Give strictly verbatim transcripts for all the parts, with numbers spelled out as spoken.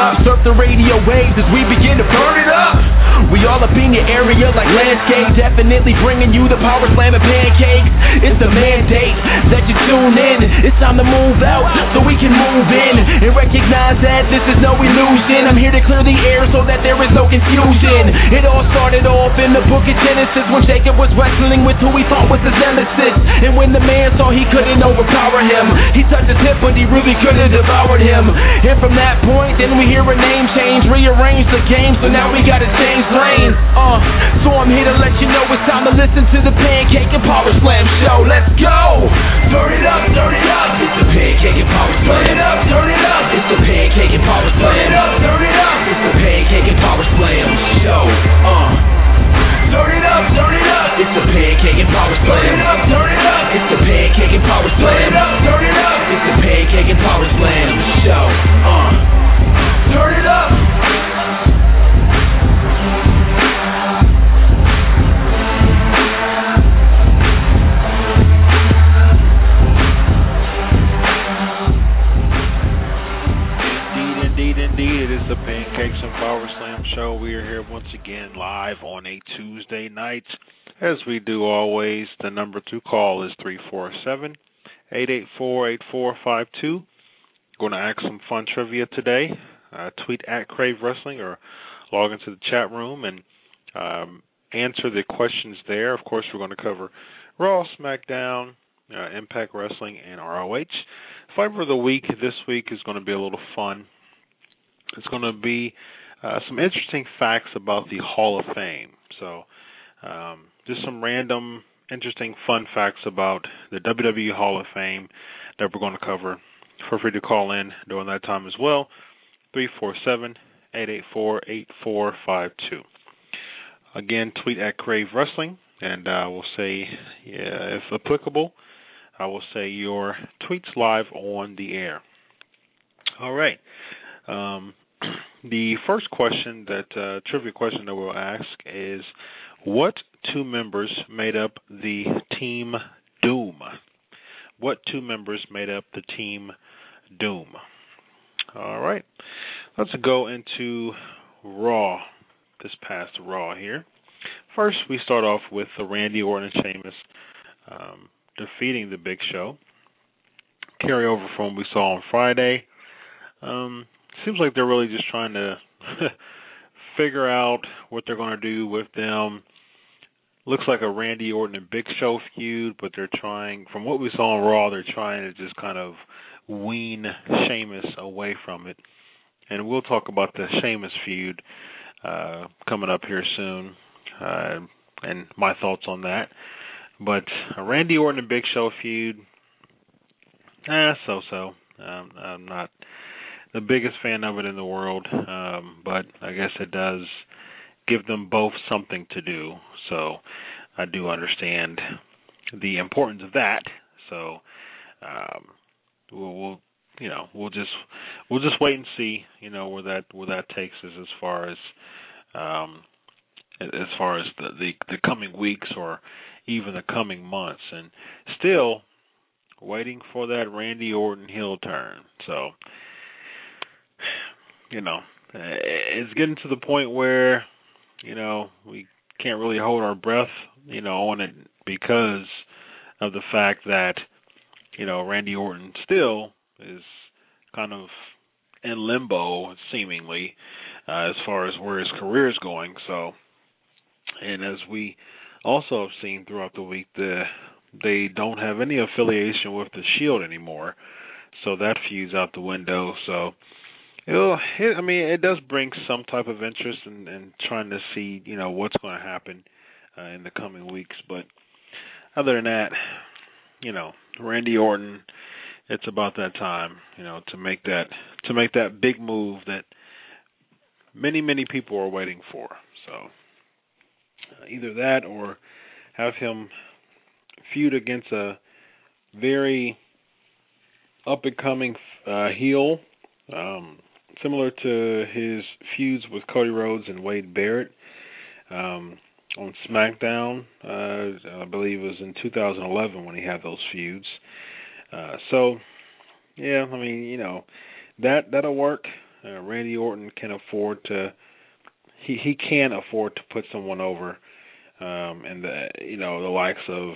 up, surf the radio waves as we begin to burn it up. We all up in your area like landscape, definitely bringing you the power slam and pancakes. It's the mandate that you tune in. It's time to move out so we can move in and recognize that this is no illusion. I'm here to clear the air so that there is no confusion. It all started off in the book of Genesis when Jacob was wrestling with who he thought was his nemesis. And when the man saw he couldn't overpower him, he touched his hip but he really could have devoured him. And from that point then we hear a name change, rearrange the game, so now we gotta change lanes. Uh, so I'm here to let you know it's time to listen to the Pancake and Power Slam show. Let's go! Turn it up, turn it up. It's the Pancake and Power Slam. Turn it up, turn it up. It's the Pancake and Power Slam. Turn it up, turn it up. It's the Pancake and Power Slam show. Uh, turn it up, turn it up. It's the Pancake and Power Slam. Turn it up, turn it up. It's the Pancake and Power Slam. Turn it up, turn it up. It's the Pancake and Power Slam show. Uh, turn it up. Indeed, it is the Pancakes and Power Slam show. We are here once again live on a Tuesday night. As we do always, the number to call is three four seven, eight eight four, eight four five two. Going to ask some fun trivia today. Uh, tweet at Crave Wrestling or log into the chat room and um, answer the questions there. Of course, we're going to cover Raw, SmackDown, uh, Impact Wrestling, and R O H. Flavor of the week this week is going to be a little fun. It's going to be uh, some interesting facts about the Hall of Fame. So um, just some random, interesting, fun facts about the W W E Hall of Fame that we're going to cover. Feel free to call in during that time as well, three four seven, eight eight four, eight four five two. Again, tweet at Crave Wrestling, and I uh, will say, yeah, if applicable, I will say your tweets live on the air. All right. Um, the first question, that uh, trivia question that we'll ask is, what two members made up the Team Doom? What two members made up the Team Doom? All right. Let's go into Raw, this past Raw here. First, we start off with Randy Orton and Sheamus um, defeating the Big Show. Carry over from what we saw on Friday. Um, seems like they're really just trying to figure out what they're going to do with them. Looks like a Randy Orton and Big Show feud, but they're trying, from what we saw on Raw, they're trying to just kind of wean Sheamus away from it. And we'll talk about the Sheamus feud uh, coming up here soon, uh, and my thoughts on that. But a Randy Orton and Big Show feud, eh, so-so. Um, I'm not the biggest fan of it in the world, um, but I guess it does give them both something to do. So I do understand the importance of that. So um, we'll, we'll, you know, we'll just we'll just wait and see, you know, where that where that takes us as far as um, as far as the, the the coming weeks or even the coming months, and still waiting for that Randy Orton heel turn. So, you know, it's getting to the point where, you know, we can't really hold our breath, you know, on it because of the fact that, you know, Randy Orton still is kind of in limbo, seemingly, uh, as far as where his career is going. So, and as we also have seen throughout the week, the they don't have any affiliation with the Shield anymore, so that feud's out the window. So, it'll, it, I mean, it does bring some type of interest in, in trying to see, you know, what's going to happen uh, in the coming weeks. But other than that, you know, Randy Orton, it's about that time, you know, to make that to make that big move that many, many people are waiting for. So, uh, either that or have him feud against a very up-and-coming uh, heel, um, similar to his feuds with Cody Rhodes and Wade Barrett um, on SmackDown. Uh, I believe it was in two thousand eleven when he had those feuds. Uh, so, yeah, I mean, you know, that, that'll work. Uh, Randy Orton can afford to. He he can afford to put someone over, um, and the you know the likes of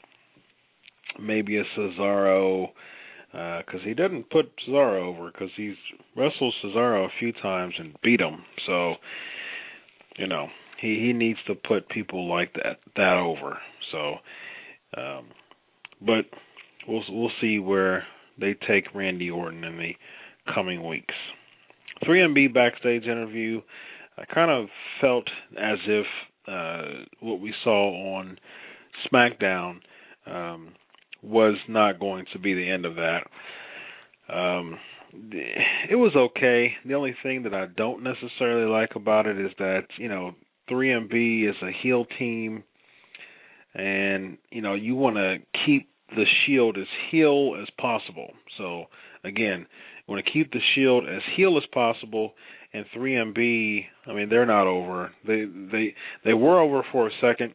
maybe a Cesaro, because uh, he doesn't put Cesaro over because he's wrestled Cesaro a few times and beat him. So you know he he needs to put people like that that over. So, um, but we'll we'll see where they take Randy Orton in the coming weeks. three M B backstage interview. I kind of felt as if uh, what we saw on SmackDown um, was not going to be the end of that. Um, it was okay. The only thing that I don't necessarily like about it is that, you know, three M B is a heel team, and, you know, you want to keep the Shield as heel as possible. So, again, you want to keep the Shield as heel as possible. And three M B, I mean, they're not over. They they they were over for a second.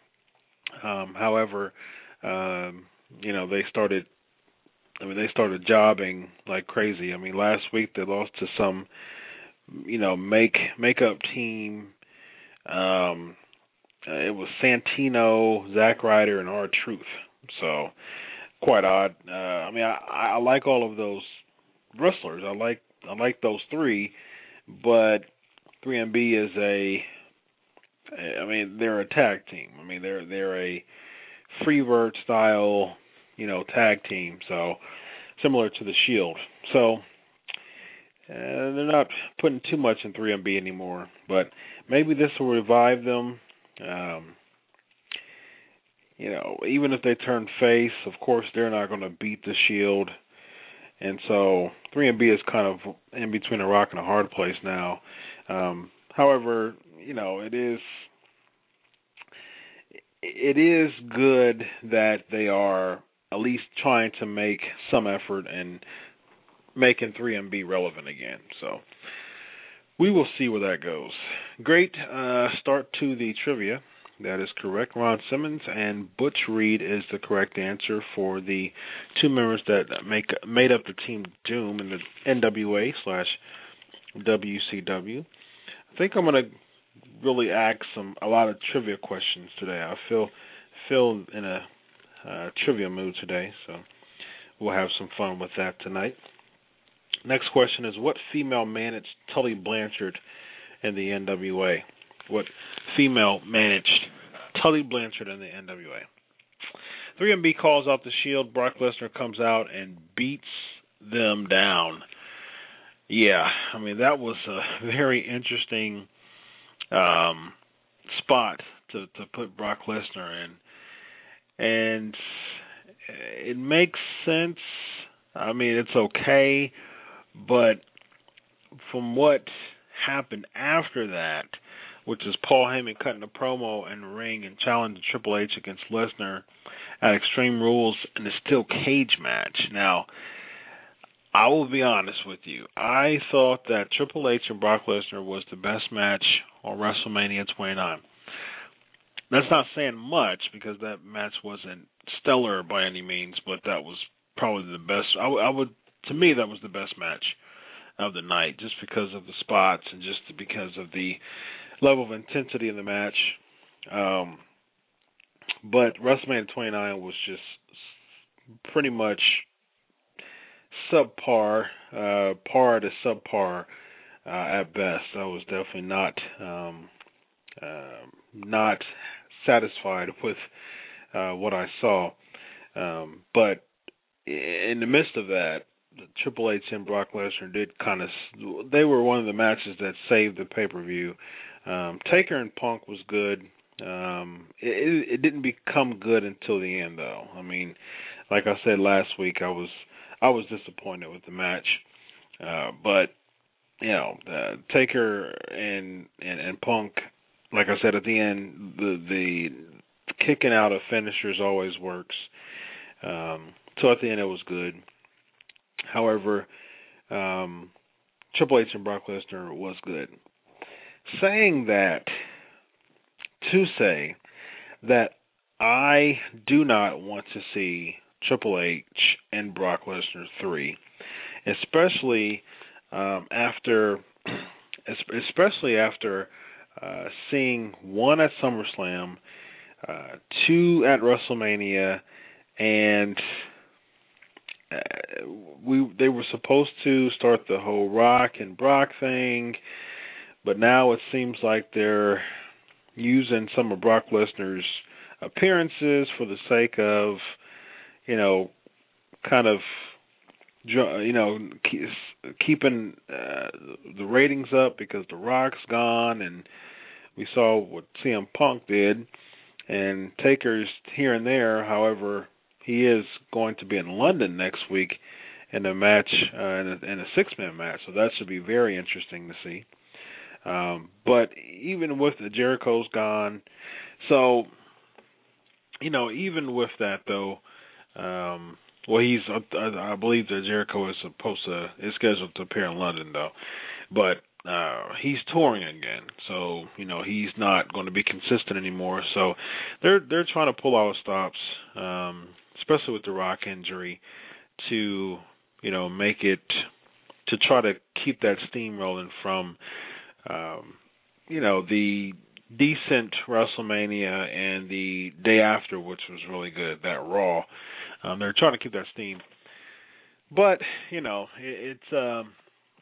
Um, however, um, you know, they started. I mean, they started jobbing like crazy. I mean, last week they lost to some, you know, make makeup team. Um, it was Santino, Zack Ryder, and R-Truth. So quite odd. Uh, I mean, I, I like all of those wrestlers. I like I like those three. But three M B is a, I mean, they're a tag team. I mean, they're they're a Freebird style, you know, tag team. So similar to the Shield. So uh, they're not putting too much in three M B anymore. But maybe this will revive them. Um, you know, even if they turn face, of course they're not going to beat the Shield. And so three M B is kind of in between a rock and a hard place now. Um, however, you know, it is it is good that they are at least trying to make some effort and making three M B relevant again. So we will see where that goes. Great uh, start to the trivia. That is correct. Ron Simmons and Butch Reed is the correct answer for the two members that make made up the Team Doom in the N W A slash W C W. I think I'm going to really ask some a lot of trivia questions today. I feel feel in a uh, trivia mood today, so we'll have some fun with that tonight. Next question is, what female managed Tully Blanchard in the N W A? What female managed Tully Blanchard in the N W A? three M B calls out the Shield. Brock Lesnar comes out and beats them down. Yeah, I mean, that was a very interesting um, spot to, to put Brock Lesnar in. And it makes sense. I mean, it's okay. But from what happened after that, which is Paul Heyman cutting a promo in the ring and challenging Triple H against Lesnar at Extreme Rules in a steel cage match. Now, I will be honest with you. I thought that Triple H and Brock Lesnar was the best match on WrestleMania twenty-nine. That's not saying much because that match wasn't stellar by any means, but that was probably the best. I, w- I would, to me, that was the best match of the night, just because of the spots and just because of the level of intensity in the match. Um, but WrestleMania twenty-nine was just pretty much subpar, uh, par to subpar uh, at best. I was definitely not um, uh, not satisfied with uh, what I saw. Um, but in the midst of that, Triple H and Brock Lesnar did kind of, they were one of the matches that saved the pay-per-view. Um, Taker and Punk was good. Um, it, it didn't become good until the end, though. I mean, like I said last week, I was I was disappointed with the match. Uh, but, you know, uh, Taker and, and, and Punk, like I said at the end, the, the kicking out of finishers always works. Um, so at the end, it was good. However, um, Triple H and Brock Lesnar was good. Saying that, to say that I do not want to see Triple H and Brock Lesnar three, especially um, after, especially after uh, seeing one at SummerSlam, uh, two at WrestleMania, and uh, we they were supposed to start the whole Rock and Brock thing, but now it seems like they're using some of Brock Lesnar's appearances for the sake of, you know, kind of, you know, keeping uh, the ratings up because The Rock's gone, and we saw what C M Punk did, and Taker's here and there. However, he is going to be in London next week in a match, uh, in a, in a six-man match, so that should be very interesting to see. Um, but even with the Jericho's gone, so, you know, even with that though, um, well, he's, I, I believe that Jericho is supposed to, is scheduled to appear in London though, but uh, he's touring again, so, you know, he's not going to be consistent anymore, so they're, they're trying to pull out stops, um, especially with the Rock injury, to, you know, make it, to try to keep that steam rolling from, Um, you know, the decent WrestleMania and the day after, which was really good, that Raw. Um, they're trying to keep that steam. But, you know, it, it's um,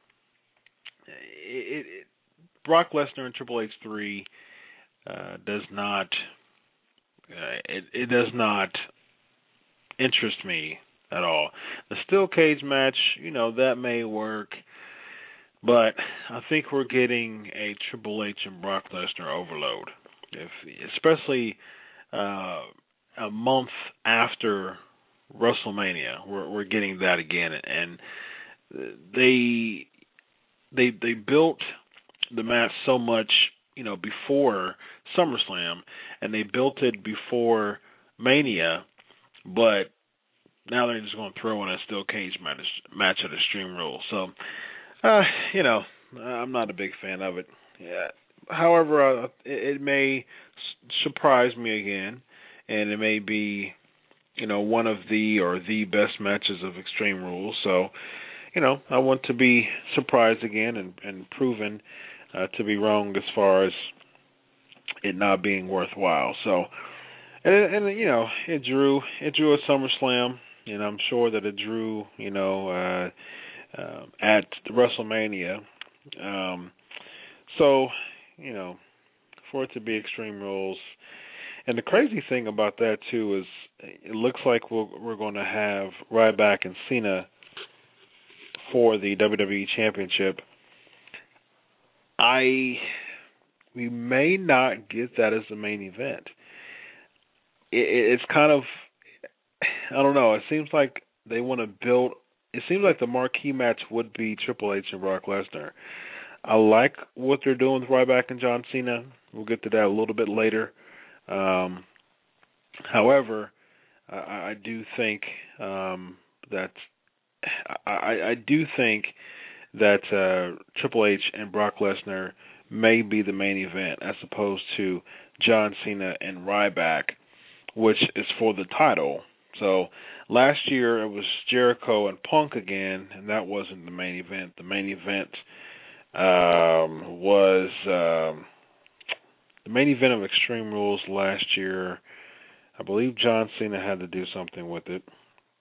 it, it, Brock Lesnar and Triple H three uh, does not uh, it, it does not interest me at all. The steel cage match, you know, that may work. But I think we're getting a Triple H and Brock Lesnar overload, if, especially uh, a month after WrestleMania. We're, we're getting that again, and they they they built the match so much, you know, before SummerSlam, and they built it before Mania, but now they're just going to throw in a steel cage match match at Extreme Rules. So. Uh, you know, I'm not a big fan of it. Yeah. However, uh, it, it may s- surprise me again, and it may be, you know, one of the or the best matches of Extreme Rules. So, you know, I want to be surprised again and, and proven uh, to be wrong as far as it not being worthwhile. So, and, and you know, it drew it drew a SummerSlam, and I'm sure that it drew, you know. Uh, Uh, at the WrestleMania. Um, so, you know, for it to be Extreme Rules. And the crazy thing about that, too, is it looks like we'll, we're going to have Ryback and Cena for the W W E Championship. I, we may not get that as the main event. It, it's kind of, I don't know, it seems like they want to build. It seems like the marquee match would be Triple H and Brock Lesnar. I like what they're doing with Ryback and John Cena. We'll get to that a little bit later. Um, however, I, I do think um, that I, I do think that uh, Triple H and Brock Lesnar may be the main event as opposed to John Cena and Ryback, which is for the title. So last year it was Jericho and Punk again, and that wasn't the main event. The main event um, was um, the main event of Extreme Rules last year. I believe John Cena had to do something with it.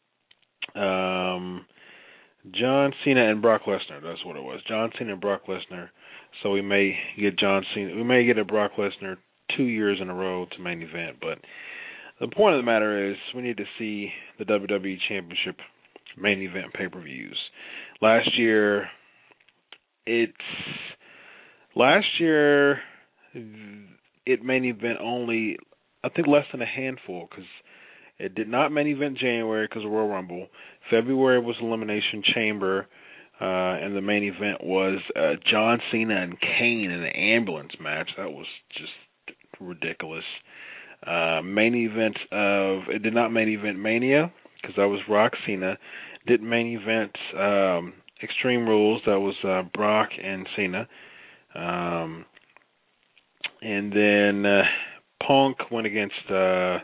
Um, John Cena and Brock Lesnar. That's what it was. John Cena and Brock Lesnar. So we may get John Cena. We may get a Brock Lesnar two years in a row to main event, but. The point of the matter is we need to see the W W E Championship main event pay-per-views. Last year, it's last year it main event only, I think less than a handful, because it did not main event January because of Royal Rumble. February was Elimination Chamber, uh, and the main event was uh, John Cena and Kane in an ambulance match. That was just ridiculous. Uh, main event of it did not main event Mania because that was Rock Cena. Didn't main event um, Extreme Rules. That was uh, Brock and Cena. Um, and then uh, Punk went against uh,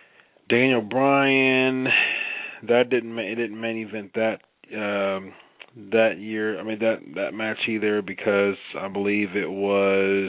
Daniel Bryan. That didn't it didn't main event that um, that year. I mean that that match either because I believe it was.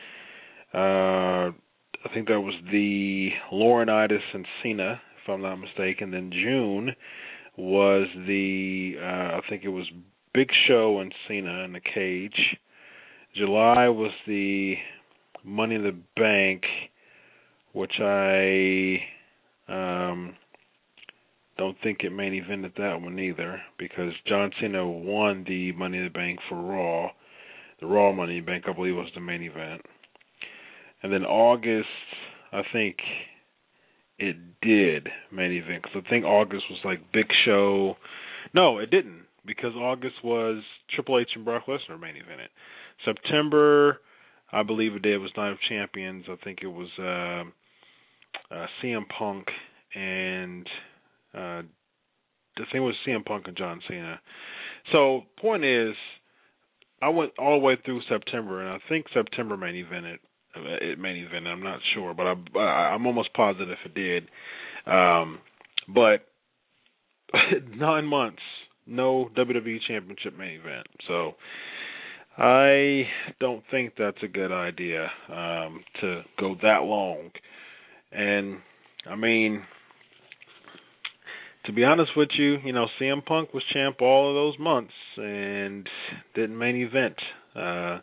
Uh, I think that was the Laurinaitis and Cena, if I'm not mistaken. Then June was the uh, I think it was Big Show and Cena in the cage. July was the Money in the Bank, which I um, don't think it main evented that one either, because John Cena won the Money in the Bank for Raw. The Raw Money in the Bank, I believe, was the main event. And then August, I think it did main event, because I think August was like Big Show. No, it didn't, because August was Triple H and Brock Lesnar main evented. September, I believe it did, was Night of Champions. I think it was uh, uh, C M Punk and uh, the thing was C M Punk and John Cena. So, point is, I went all the way through September, and I think September main evented. It main evented. I'm not sure, but I, I'm almost positive it did. Um, but nine months, no W W E Championship main event. So I don't think that's a good idea um, to go that long. And, I mean, to be honest with you, you know, C M Punk was champ all of those months and didn't main event. Uh,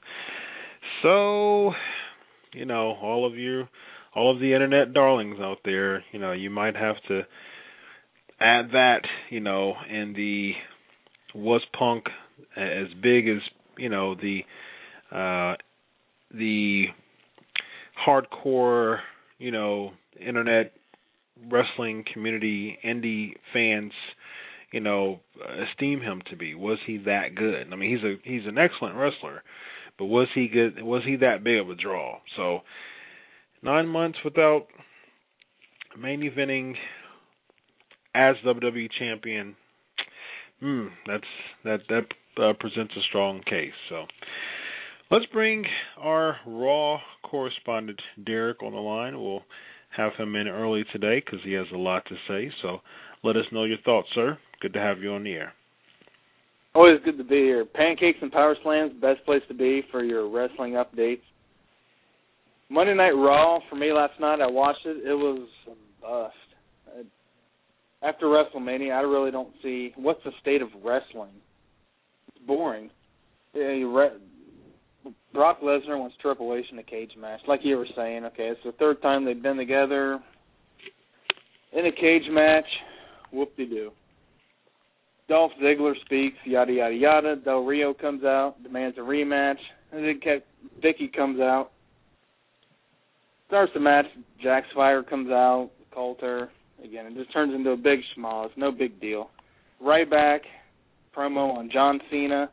so, you know, all of you, all of the internet darlings out there, you know, you might have to add that, you know, in the was Punk as big as, you know, the uh, the hardcore, you know, internet wrestling community, indie fans, you know, esteem him to be. Was he that good? I mean, he's a he's an excellent wrestler, but was he good? Was he that big of a draw? So nine months without main eventing as W W E champion, hmm, that's that that uh, presents a strong case. So let's bring our Raw correspondent Derek on the line. We'll have him in early today because he has a lot to say. So let us know your thoughts, sir. Good to have you on the air. Always good to be here. Pancakes and Power Slams, best place to be for your wrestling updates. Monday Night Raw, for me last night, I watched it. It was a bust. After WrestleMania, I really don't see what's the state of wrestling. It's boring. Yeah, you re- Brock Lesnar wants Triple H in a cage match. Like you were saying, okay, it's the third time they've been together in a cage match. Whoop-de-doo. Dolph Ziggler speaks, yada, yada, yada. Del Rio comes out, demands a rematch. And then Vicky comes out. Starts the match. Jax Fire comes out, Coulter. Again, it just turns into a big schmoz. No big deal. Ryback, promo on John Cena.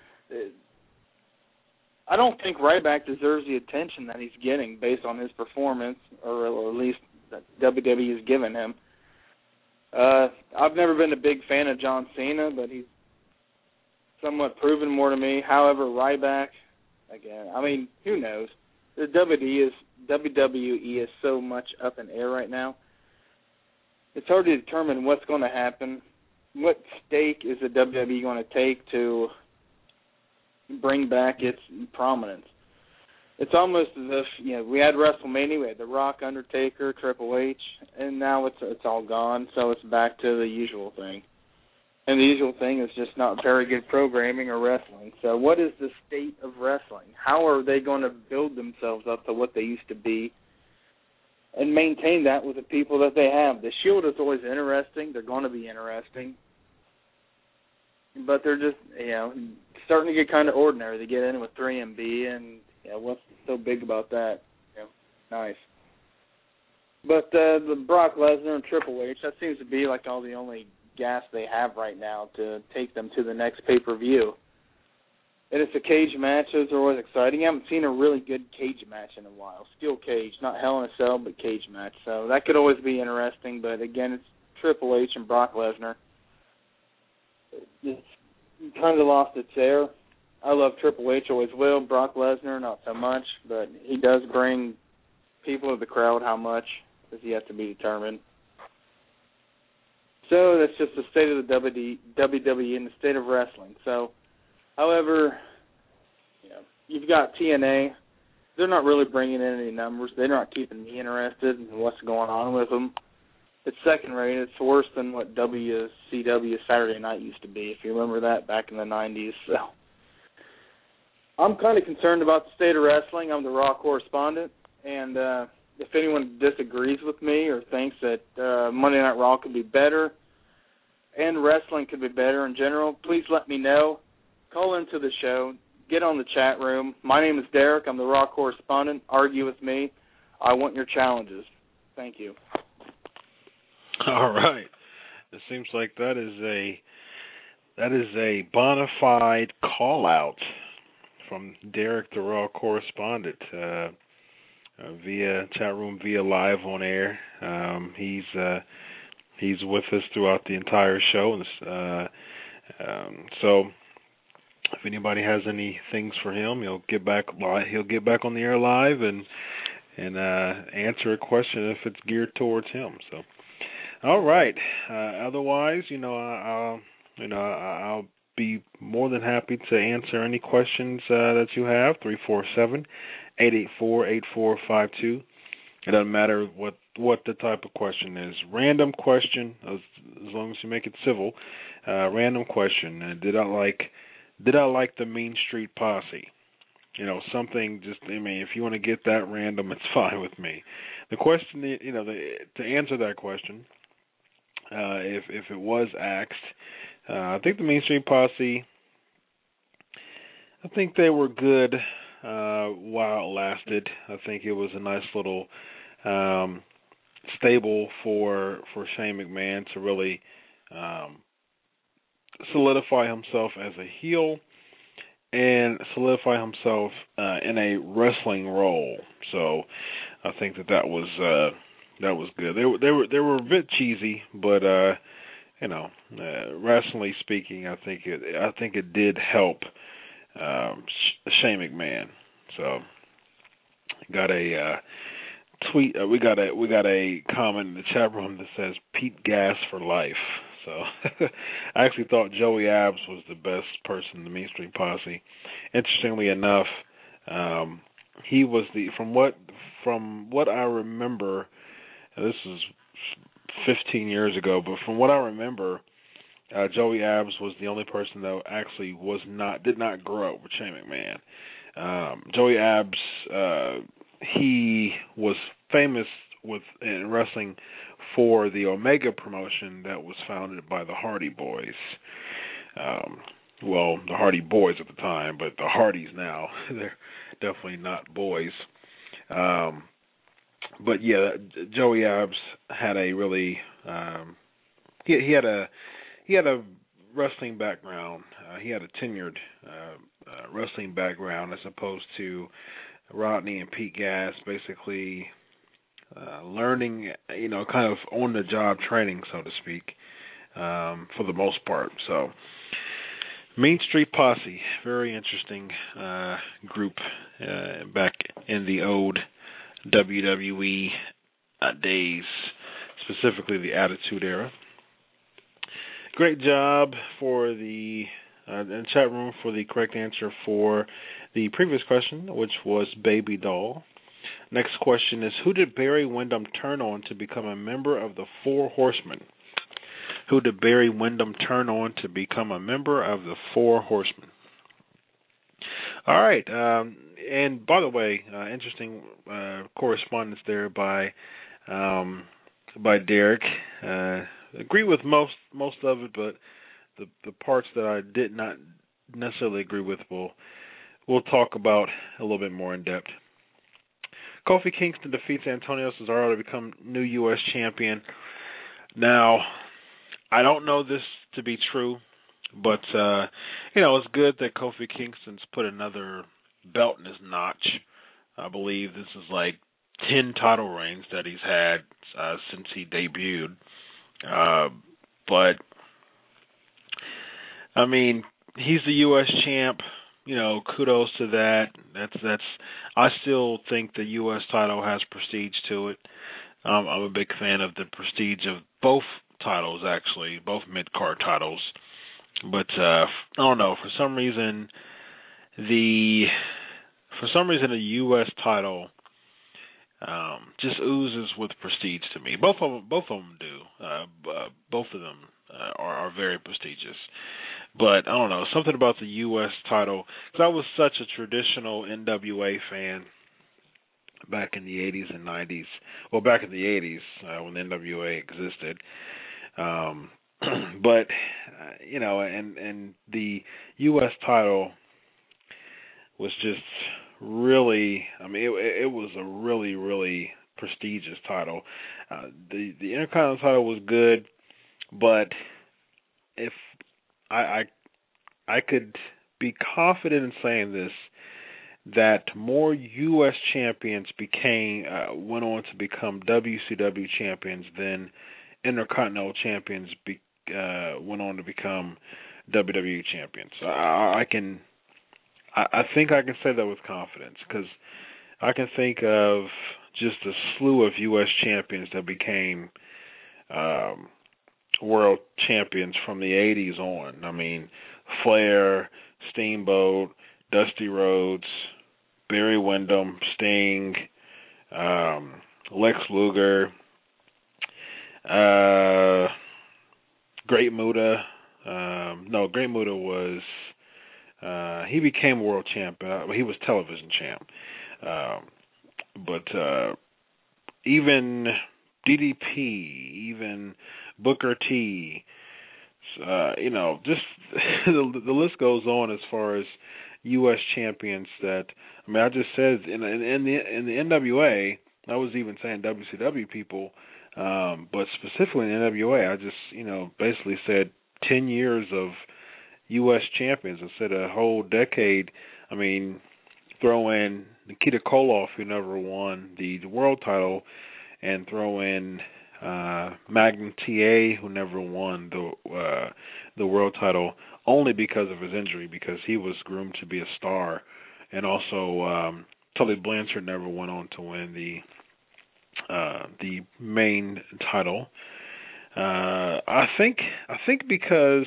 I don't think Ryback deserves the attention that he's getting based on his performance, or, or at least that W W E has given him. Uh, I've never been a big fan of John Cena, but he's somewhat proven more to me. However, Ryback, again, I mean, who knows? The W W E is, W W E is so much up in air right now. It's hard to determine what's going to happen. What stake is the W W E going to take to bring back its prominence? It's almost as if, you know, we had WrestleMania, we had The Rock, Undertaker, Triple H, and now it's it's all gone, so it's back to the usual thing. And the usual thing is just not very good programming or wrestling. So what is the state of wrestling? How are they going to build themselves up to what they used to be and maintain that with the people that they have? The Shield is always interesting. They're going to be interesting. But they're just, you know, starting to get kind of ordinary. They get in with three M B, and, you know, what's so big about that? You know, nice. But uh, the Brock Lesnar and Triple H, that seems to be like all the only gas they have right now to take them to the next pay-per-view. And it's a cage match. Those are always exciting. I haven't seen a really good cage match in a while. Steel cage, not Hell in a Cell, but cage match. So that could always be interesting. But, again, it's Triple H and Brock Lesnar. It's kind of lost its air. I love Triple H, always will. Brock Lesnar, not so much. But he does bring people to the crowd. How much is yet to be determined. So that's just the state of the W W E and the state of wrestling. So, however, you know, you've got T N A. They're not really bringing in any numbers. They're not keeping me interested in what's going on with them. It's second rate. It's worse than what W C W Saturday Night used to be, if you remember that back in the nineties. So I'm kind of concerned about the state of wrestling. I'm the Raw correspondent, and uh, if anyone disagrees with me or thinks that uh, Monday Night Raw could be better and wrestling could be better in general, please let me know. Call into the show. Get on the chat room. My name is Derek. I'm the Raw correspondent. Argue with me. I want your challenges. Thank you. All right. It seems like that is a that is a bona fide call out from Derek, the Raw correspondent, uh, uh, via chat room, via live on air. Um, he's uh, he's with us throughout the entire show, uh, um, so. If anybody has any things for him, he'll get back. He'll get back on the air live and and uh, answer a question if it's geared towards him. So, all right. Uh, otherwise, you know, I'll you know I'll be more than happy to answer any questions uh, that you have. Three four seven, eight eight four, eight four five two. It doesn't matter what what the type of question is. Random question, as, as long as you make it civil. Uh, random question. Uh, did I like Did I like the Mean Street Posse? You know, something just, I mean, if you want to get that random, it's fine with me. The question, you know, the, to answer that question, uh, if if it was asked, uh, I think the Mean Street Posse, I think they were good uh, while it lasted. I think it was a nice little um, stable for, for Shane McMahon to really um, solidify himself as a heel and solidify himself uh, in a wrestling role. So I think that that was uh, that was good. They were they were they were a bit cheesy, but uh, you know, uh, wrestlingly speaking, I think it I think it did help um, Shane McMahon. So got a uh, tweet. Uh, we got a we got a comment in the chat room that says Pete Gas for life. So I actually thought Joey Abs was the best person in the Mean Street Posse. Interestingly enough, um, he was the from what from what I remember. This is fifteen years ago, but from what I remember, uh, Joey Abs was the only person that actually was not did not grow up with Shane McMahon. Um, Joey Abs, uh, he was famous with in wrestling for the Omega promotion that was founded by the Hardy Boys. Um, well, the Hardy Boys at the time, but the Hardys now. They're definitely not boys. Um, but yeah, Joey Abs had a really um, he, he had a he had a wrestling background. Uh, he had a tenured uh, uh, wrestling background as opposed to Rodney and Pete Gas, basically. Uh, learning, you know, kind of on-the-job training, so to speak, um, for the most part. So, Mean Street Posse, very interesting uh, group uh, back in the old W W E uh, days, specifically the Attitude Era. Great job for the uh, in the chat room for the correct answer for the previous question, which was Baby Doll. Next question is, who did Barry Windham turn on to become a member of the Four Horsemen? Who did Barry Windham turn on to become a member of the Four Horsemen? All right. Um, and by the way, uh, interesting uh, correspondence there by um, by Derek. Uh, agree with most most of it, but the the parts that I did not necessarily agree with, we'll we'll talk about a little bit more in depth. Kofi Kingston defeats Antonio Cesaro to become new U S champion. Now, I don't know this to be true, but, uh, you know, it's good that Kofi Kingston's put another belt in his notch. I believe this is like ten title reigns that he's had uh, since he debuted. Uh, but, I mean, he's the U S champ. You know, kudos to that. That's that's. I still think the U S title has prestige to it. Um, I'm a big fan of the prestige of both titles, actually, both mid-card titles. But uh, I don't know, for some reason, the for some reason the U S title um, just oozes with prestige to me. Both of them, both of them do. Uh, uh, both of them uh, are, are very prestigious. But I don't know, something about the U S title, because I was such a traditional N W A fan back in the eighties and nineties. Well, back in the eighties uh, when N W A existed. Um, but, uh, you know, and, and the U S title was just really, I mean, it, it was a really, really prestigious title. Uh, the, the Intercontinental title was good, but if I, I I could be confident in saying this, that more U S champions became uh, went on to become W C W champions than Intercontinental champions be, uh, went on to become W W E champions. I, I can, I, I think I can say that with confidence, because I can think of just a slew of U S champions that became um, world champions from the eighties on. I mean, Flair, Steamboat, Dusty Rhodes, Barry Windham, Sting, um, Lex Luger, uh, Great Muta. Um, no, Great Muta was, uh, he became world champ. Uh, he was television champ. Um, but uh, even D D P, even Booker T, uh, you know, just the, the list goes on as far as U S champions that, I mean, I just said in, in, in the in the N W A, I was even saying W C W people, um, but specifically in the N W A, I just, you know, basically said ten years of U S champions. I said a whole decade. I mean, throw in Nikita Koloff, who never won the, the world title, and throw in uh, Magnum T A, who never won the uh, the world title, only because of his injury, because he was groomed to be a star, and also um, Tully Blanchard never went on to win the uh, the main title. Uh, I think I think because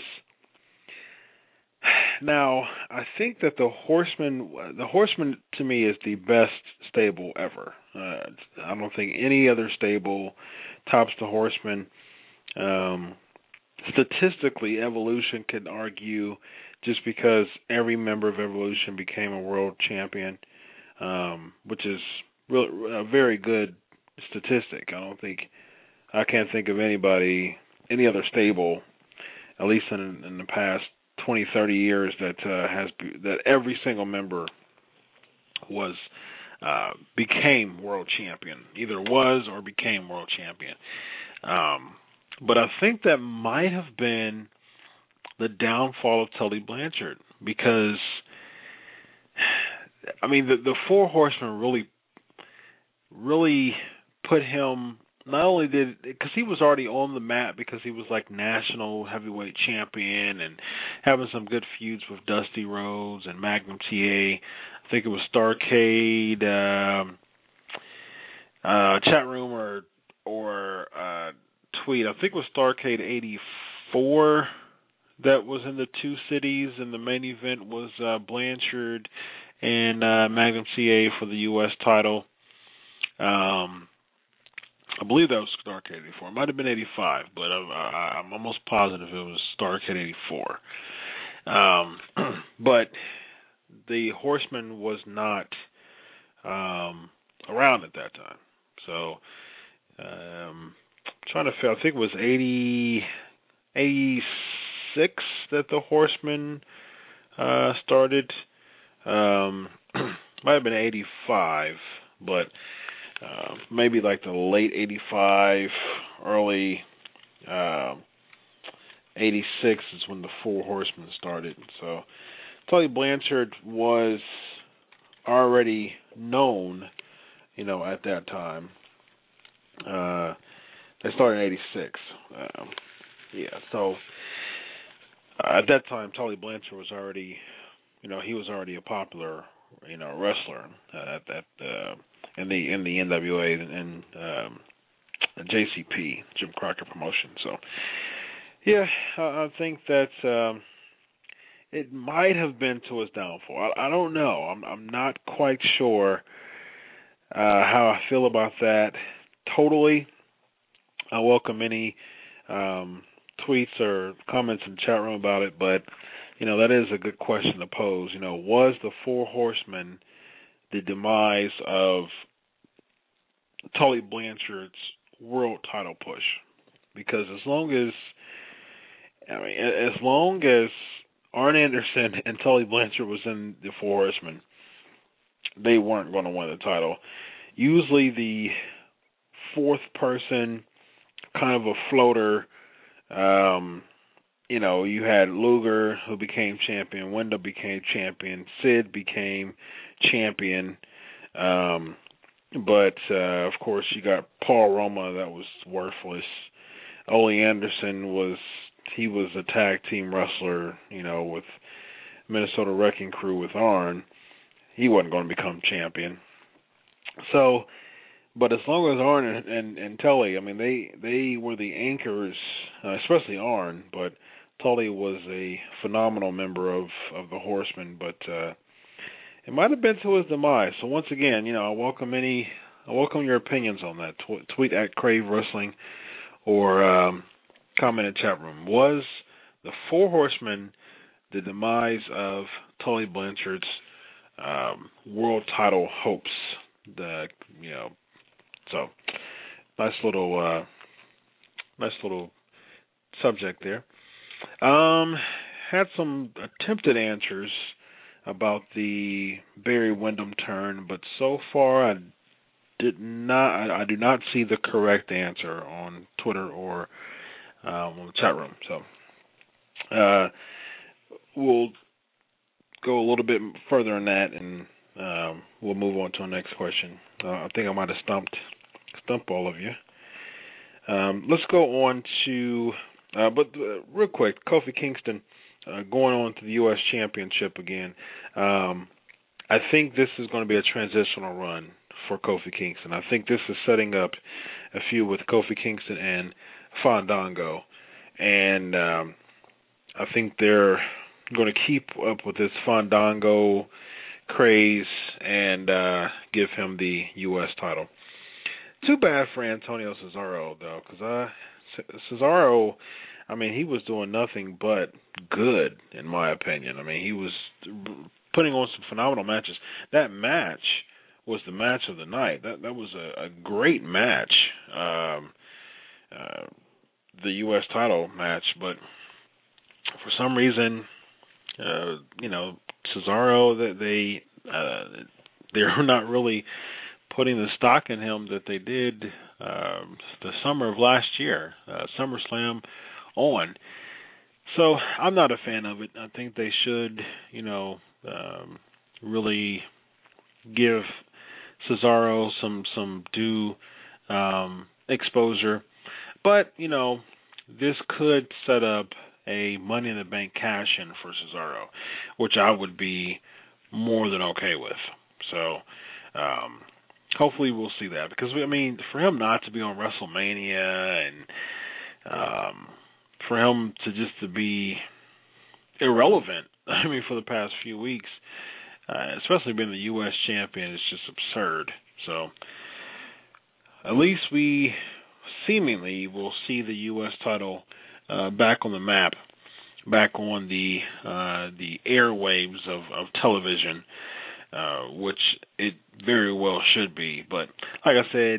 now I think that the Horsemen the Horsemen to me is the best stable ever. Uh, I don't think any other stable tops the Horsemen. Um, statistically, Evolution could argue, just because every member of Evolution became a world champion, um, which is really a very good statistic. I don't think I can't think of anybody, any other stable, at least in, in the past twenty, thirty years, that uh, has that every single member was uh, became world champion, either was or became world champion. Um, but I think that might have been the downfall of Tully Blanchard, because I mean the the Four Horsemen really, really put him. Not only did, because he was already on the map, because he was like national heavyweight champion and having some good feuds with Dusty Rhodes and Magnum T A. I think it was Starrcade, um, uh, chat room or or uh, tweet. I think it was Starrcade eighty-four that was in the two cities, and the main event was uh, Blanchard and uh, Magnum T A for the U S title. Um, I believe that was Starrcade eighty-four. It might have been eighty-five, but I, I, I'm almost positive it was Starrcade eighty-four. Um, but the Horseman was not um, around at that time. So, um, trying to feel, I think it was eighty, eighty-six that the Horseman uh, started. Um, might have been eighty-five, but Uh, maybe like the late eighty-five, early uh, eighty-six is when the Four Horsemen started. So Tully Blanchard was already known, you know, at that time. Uh, they started in eighty-six. Um, yeah, so uh, at that time, Tully Blanchard was already, you know, he was already a popular, you know, wrestler uh, at that. Uh, in the in the N W A and um, J C P, Jim Crockett Promotion. So, yeah, I, I think that um, it might have been to his downfall. I, I don't know. I'm, I'm not quite sure uh, how I feel about that totally. I welcome any um, tweets or comments in the chat room about it, but, you know, that is a good question to pose. You know, was the Four Horsemen the demise of Tully Blanchard's world title push? Because as long as, I mean, as long as Arn Anderson and Tully Blanchard was in the Four Horsemen, they weren't going to win the title. Usually the fourth person, kind of a floater, um, you know, you had Luger, who became champion, Wendell became champion, Sid became champion, um, but, uh, of course, you got Paul Roma, that was worthless. Ole Anderson was, he was a tag team wrestler, you know, with Minnesota Wrecking Crew with Arn. He wasn't going to become champion. So, but as long as Arn and, and, and Tully, I mean, they, they were the anchors, uh, especially Arn, but Tully was a phenomenal member of, of the Horsemen, but uh, it might have been to his demise. So once again, you know, I welcome any, I welcome your opinions on that. Tw- tweet at Crave Wrestling or um, comment in the chat room. Was the Four Horsemen the demise of Tully Blanchard's um, world title hopes? The, you know, so nice little, uh, nice little subject there. Um, had some attempted answers about the Barry Windham turn, but so far I did not. I, I do not see the correct answer on Twitter or um, on the chat room. So uh, we'll go a little bit further in that, and um, we'll move on to our next question. Uh, I think I might have stumped stumped all of you. Um, let's go on to. Uh, but uh, real quick, Kofi Kingston uh, going on to the U S Championship again. Um, I think this is going to be a transitional run for Kofi Kingston. I think this is setting up a feud with Kofi Kingston and Fandango. And um, I think they're going to keep up with this Fandango craze and uh, give him the U S title. Too bad for Antonio Cesaro, though, because I... Cesaro, I mean, he was doing nothing but good, in my opinion. I mean, he was putting on some phenomenal matches. That match was the match of the night. That that was a, a great match, um, uh, the U S title match. But for some reason, uh, you know, Cesaro, that they uh, they're not really putting the stock in him that they did uh, the summer of last year, uh, SummerSlam on. So I'm not a fan of it. I think they should, you know, um, really give Cesaro some some due um, exposure. But, you know, this could set up a Money in the Bank cash-in for Cesaro, which I would be more than okay with. So, um, hopefully we'll see that, because, I mean, for him not to be on WrestleMania and um, for him to just to be irrelevant, I mean, for the past few weeks, uh, especially being the U S champion, is just absurd. So at least we seemingly will see the U S title uh, back on the map, back on the uh, the airwaves of, of television, uh, which it very well should be. But like I said,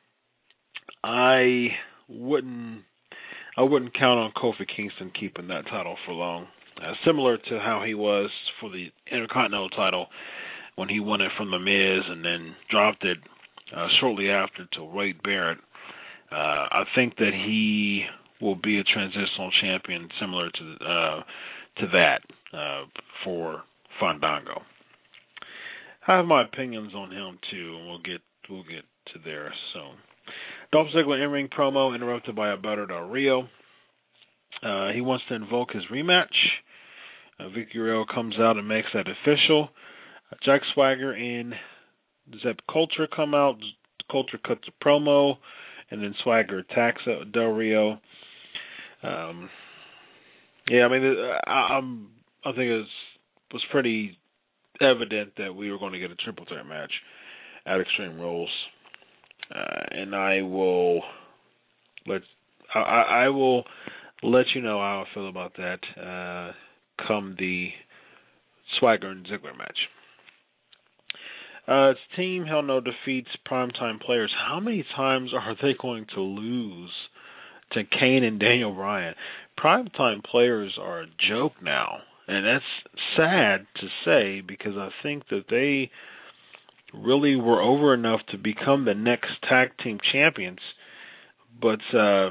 I wouldn't I wouldn't count on Kofi Kingston keeping that title for long. Uh, similar to how he was for the Intercontinental title when he won it from The Miz and then dropped it uh, shortly after to Wade Barrett. Uh, I think that he will be a transitional champion similar to uh, to that uh, for Fandango. I have my opinions on him too, and we'll get we'll get to there soon. Dolph Ziggler in-ring promo interrupted by Alberto Del Rio. Uh, he wants to invoke his rematch. Uh, Vic Guerrero comes out and makes that official. Uh, Jack Swagger and Zeb Coulter come out. Coulter cuts a promo and then Swagger attacks Del Rio. Um, yeah, I mean, I, I'm, I think it was, was pretty evident that we were going to get a triple threat match at Extreme Rules, uh, and I will let I, I will let you know how I feel about that uh, come the Swagger and Ziggler match. Uh, it's Team Hell No defeats Primetime Players. How many times are they going to lose to Kane and Daniel Bryan? Primetime Players are a joke now, and that's sad to say because I think that they really were over enough to become the next tag team champions, but uh,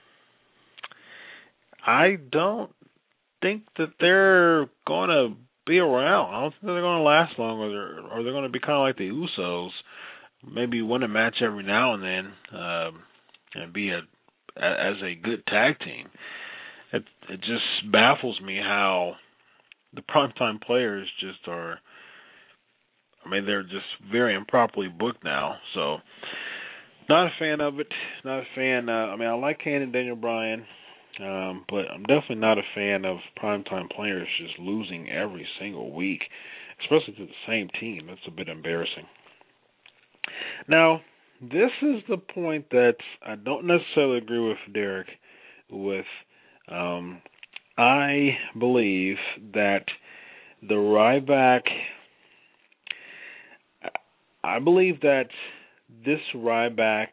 I don't think that they're going to be around. I don't think they're going to last long, or they're, or they're going to be kind of like the Usos, maybe win a match every now and then, um, and be a as a good tag team. It, it just baffles me how the Primetime Players just are. I mean, they're just very improperly booked now. So, not a fan of it. Not a fan. Uh, I mean, I like Kane and Daniel Bryan. Um, but I'm definitely not a fan of Primetime Players just losing every single week, especially to the same team. That's a bit embarrassing. Now, this is the point that I don't necessarily agree with Derek with. Um, I believe that the Ryback, I believe that this Ryback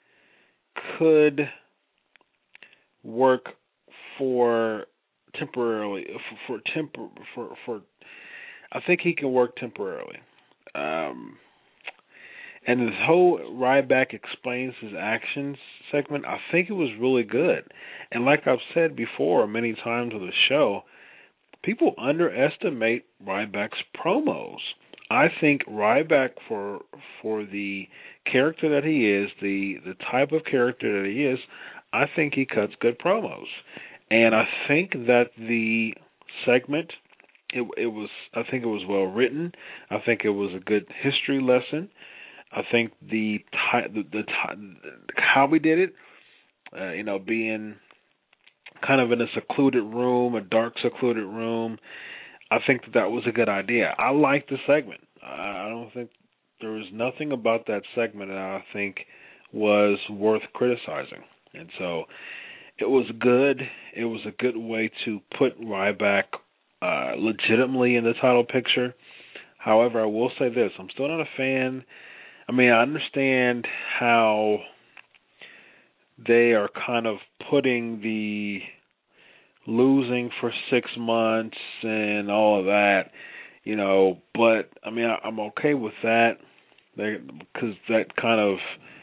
could work for temporarily for, for tempor for for I think he can work temporarily. Um, and this whole Ryback explains his actions segment, I think it was really good. And like I've said before many times on the show, people underestimate Ryback's promos. I think Ryback, for for the character that he is, the the type of character that he is, I think he cuts good promos. And I think that the segment, it, it was, I think it was well written. I think it was a good history lesson. I think the the, the, the how we did it, uh, you know, being kind of in a secluded room, a dark secluded room, I think that that was a good idea. I like the segment. I don't think there was nothing about that segment that I think was worth criticizing. And so it was good. It was a good way to put Ryback uh, legitimately in the title picture. However, I will say this. I'm still not a fan. I mean, I understand how they are kind of putting the losing for six months and all of that, you know, but, I mean, I, I'm okay with that because that kind of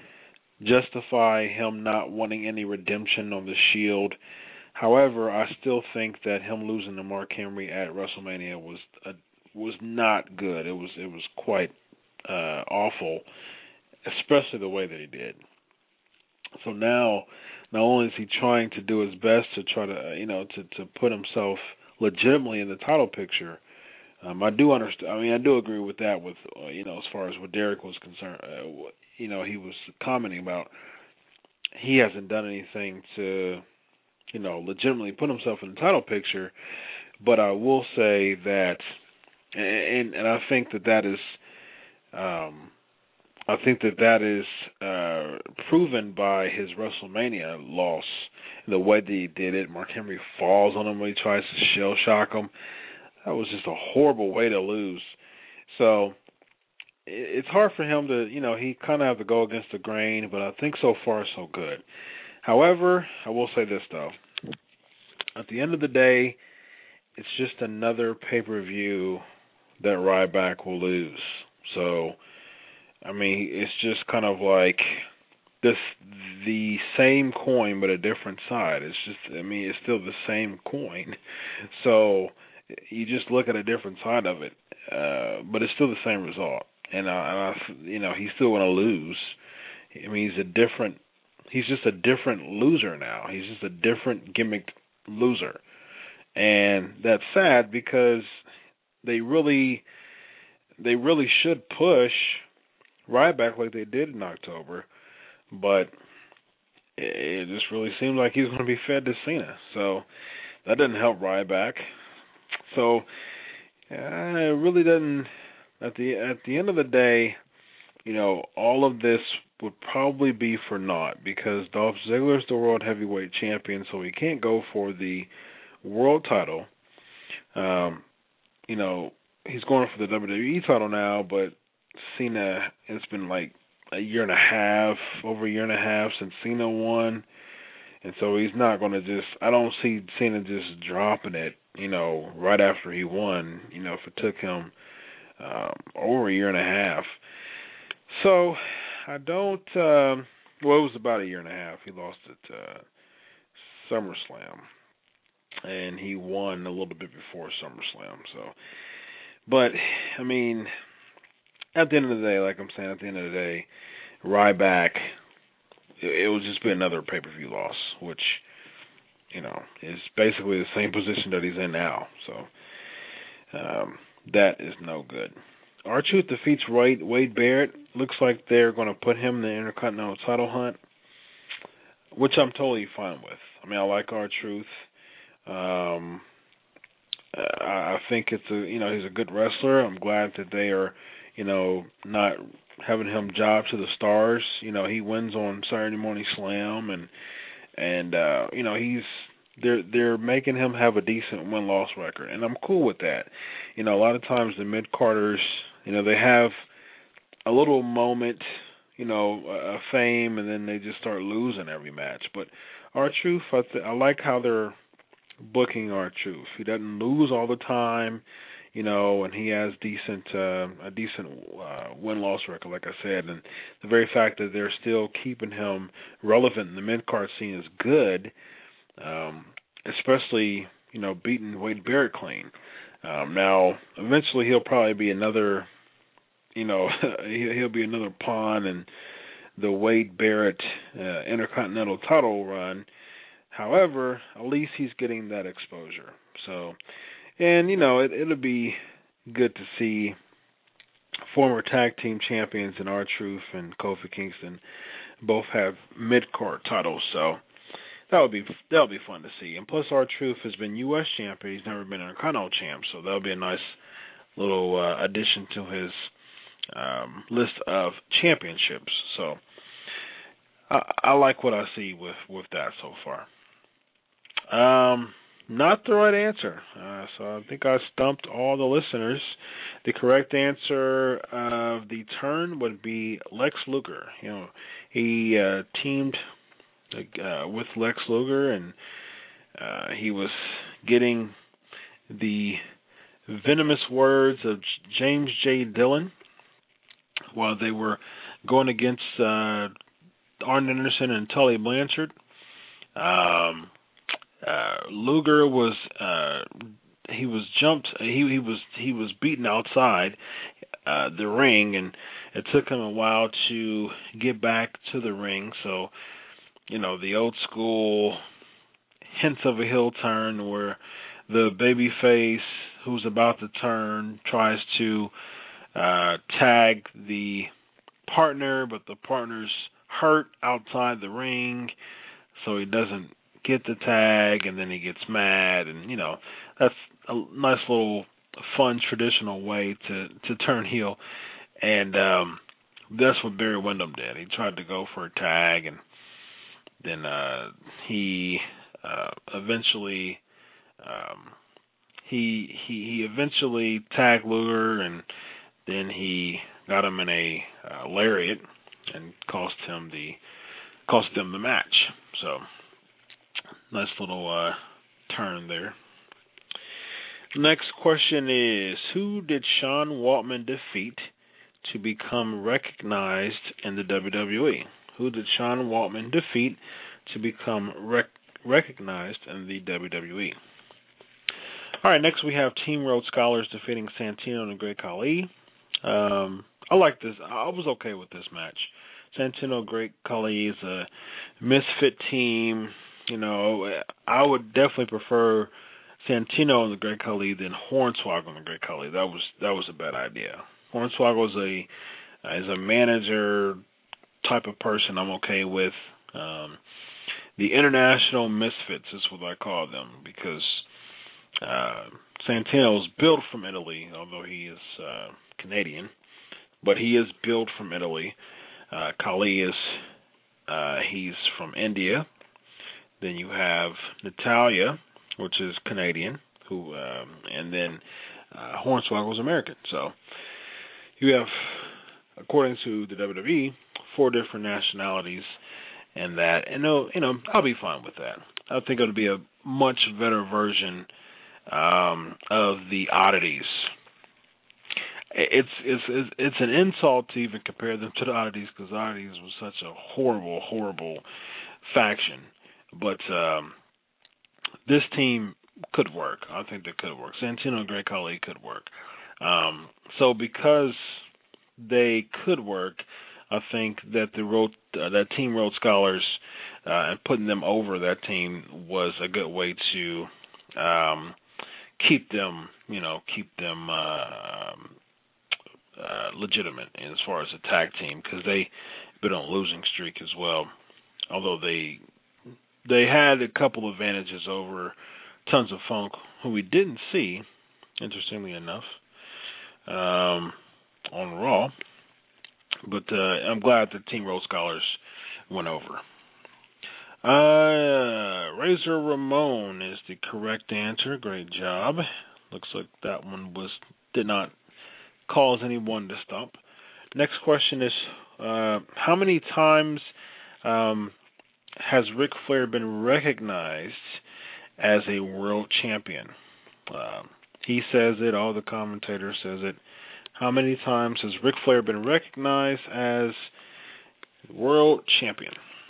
justify him not wanting any redemption on the Shield. However, I still think that him losing to Mark Henry at WrestleMania was uh, was not good. It was it was quite uh, awful, especially the way that he did. So now, not only is he trying to do his best to try to you know to, to put himself legitimately in the title picture, um, I do understand. I mean, I do agree with that. With uh, you know, as far as what Derek was concerned, uh, you know, he was commenting about he hasn't done anything to, you know, legitimately put himself in the title picture. But I will say that, and and I think that that is, um, I think that that is uh, proven by his WrestleMania loss, the way that he did it. Mark Henry falls on him when he tries to shell shock him. That was just a horrible way to lose. So it's hard for him to, you know, he kind of have to go against the grain, but I think so far so good. However, I will say this, though. At the end of the day, it's just another pay-per-view that Ryback will lose. So, I mean, it's just kind of like this the same coin but a different side. It's just, I mean, it's still the same coin. So you just look at a different side of it, uh, but it's still the same result. And, uh, and I, you know, he's still going to lose. I mean, he's a different, he's just a different loser now. He's just a different gimmicked loser. And that's sad because they really, they really should push Ryback like they did in October. But it just really seemed like he was going to be fed to Cena. So that didn't help Ryback. So uh, it really doesn't. At the at the end of the day, you know, all of this would probably be for naught because Dolph Ziggler's the World Heavyweight Champion, so he can't go for the world title. Um, you know, he's going for the W W E title now, but Cena, it's been like a year and a half, over a year and a half since Cena won, and so he's not going to just, I don't see Cena just dropping it, you know, right after he won, you know, if it took him um, over a year and a half. So, I don't, um, well, it was about a year and a half. He lost at uh, SummerSlam, and he won a little bit before SummerSlam, so, but, I mean, at the end of the day, like I'm saying, at the end of the day, Ryback, it, it will just be another pay-per-view loss, which, you know, is basically the same position that he's in now. So um, that is no good. R-Truth defeats Wade, Wade Barrett. Looks like they're going to put him in the Intercontinental title hunt, which I'm totally fine with. I mean, I like R-Truth. Um, I think it's a, you know, he's a good wrestler. I'm glad that they are, you know, not having him job to the stars. You know, he wins on Saturday Morning Slam, and and uh, you know, he's they're they're making him have a decent win loss record, and I'm cool with that. You know, a lot of times the mid carders, you know, they have a little moment, you know, of fame, and then they just start losing every match. But R-Truth, I, th- I like how they're booking R-Truth. He doesn't lose all the time. You know, and he has decent uh, a decent uh, win-loss record, like I said. And the very fact that they're still keeping him relevant in the mid-card scene is good, um, especially, you know, beating Wade Barrett clean. Um, now, eventually he'll probably be another, you know, he'll be another pawn in the Wade Barrett uh, Intercontinental title run. However, at least he's getting that exposure. So, and, you know, it, it'll be good to see former tag team champions in R-Truth and Kofi Kingston both have mid-card titles. So that would be that'll be fun to see. And plus, R-Truth has been U S champion. He's never been Intercontinental champ. So that'll be a nice little uh, addition to his um, list of championships. So I, I like what I see with, with that so far. Um... Not the right answer. Uh, so I think I stumped all the listeners. The correct answer of the turn would be Lex Luger. You know, he uh, teamed uh, with Lex Luger, and uh, he was getting the venomous words of James J. Dillon while they were going against uh, Arn Anderson and Tully Blanchard. Um, Uh, Luger was uh, he was jumped. He he was he was beaten outside uh, the ring, and it took him a while to get back to the ring. So, you know, the old school hints of a heel turn where the babyface who's about to turn tries to uh, tag the partner, but the partner's hurt outside the ring, so he doesn't get the tag, and then he gets mad, and, you know, that's a nice little fun traditional way to, to turn heel, and um, that's what Barry Windham did. He tried to go for a tag, and then uh, he uh, eventually um, he, he he eventually tagged Luger, and then he got him in a uh, lariat and cost him the cost them the match. So, nice little uh, turn there. Next question is, who did Sean Waltman defeat to become recognized in the W W E? Who did Sean Waltman defeat to become rec- recognized in the W W E? All right, next we have Team Rhodes Scholars defeating Santino and the Great Khali. Um, I like this. I was okay with this match. Santino Great Khali is a misfit team. You know, I would definitely prefer Santino and the Great Khali than Hornswoggle and the Great Khali. That was that was a bad idea. Hornswoggle is a uh, is a manager type of person I'm okay with. Um, the International Misfits is what I call them because uh, Santino is built from Italy, although he is uh, Canadian, but he is built from Italy. Uh, Khali is uh, he's from India. Then you have Natalia, which is Canadian, who, um, and then uh, Hornswoggle was American. So you have, according to the W W E, four different nationalities, and that, and no, you know, I'll be fine with that. I think it'll be a much better version um, of the oddities. It's it's it's it's an insult to even compare them to the oddities because oddities was such a horrible, horrible faction. But um, this team could work. I think they could work. Santino and Great Khali could work. Um, so because they could work, I think that the road, uh, that team Rhodes Scholars uh, and putting them over that team was a good way to um, keep them, you know, keep them uh, uh, legitimate as far as a tag team because they've been on a losing streak as well. Although they they had a couple advantages over Tons of Funk, who we didn't see, interestingly enough, um, on Raw. But uh, I'm glad that Team Rhodes Scholars went over. Uh, Razor Ramon is the correct answer. Great job. Looks like that one was did not cause anyone to stop. Next question is, uh, how many times um, has Ric Flair been recognized as a world champion? Uh, he says it. All the commentators says it. How many times has Ric Flair been recognized as world champion?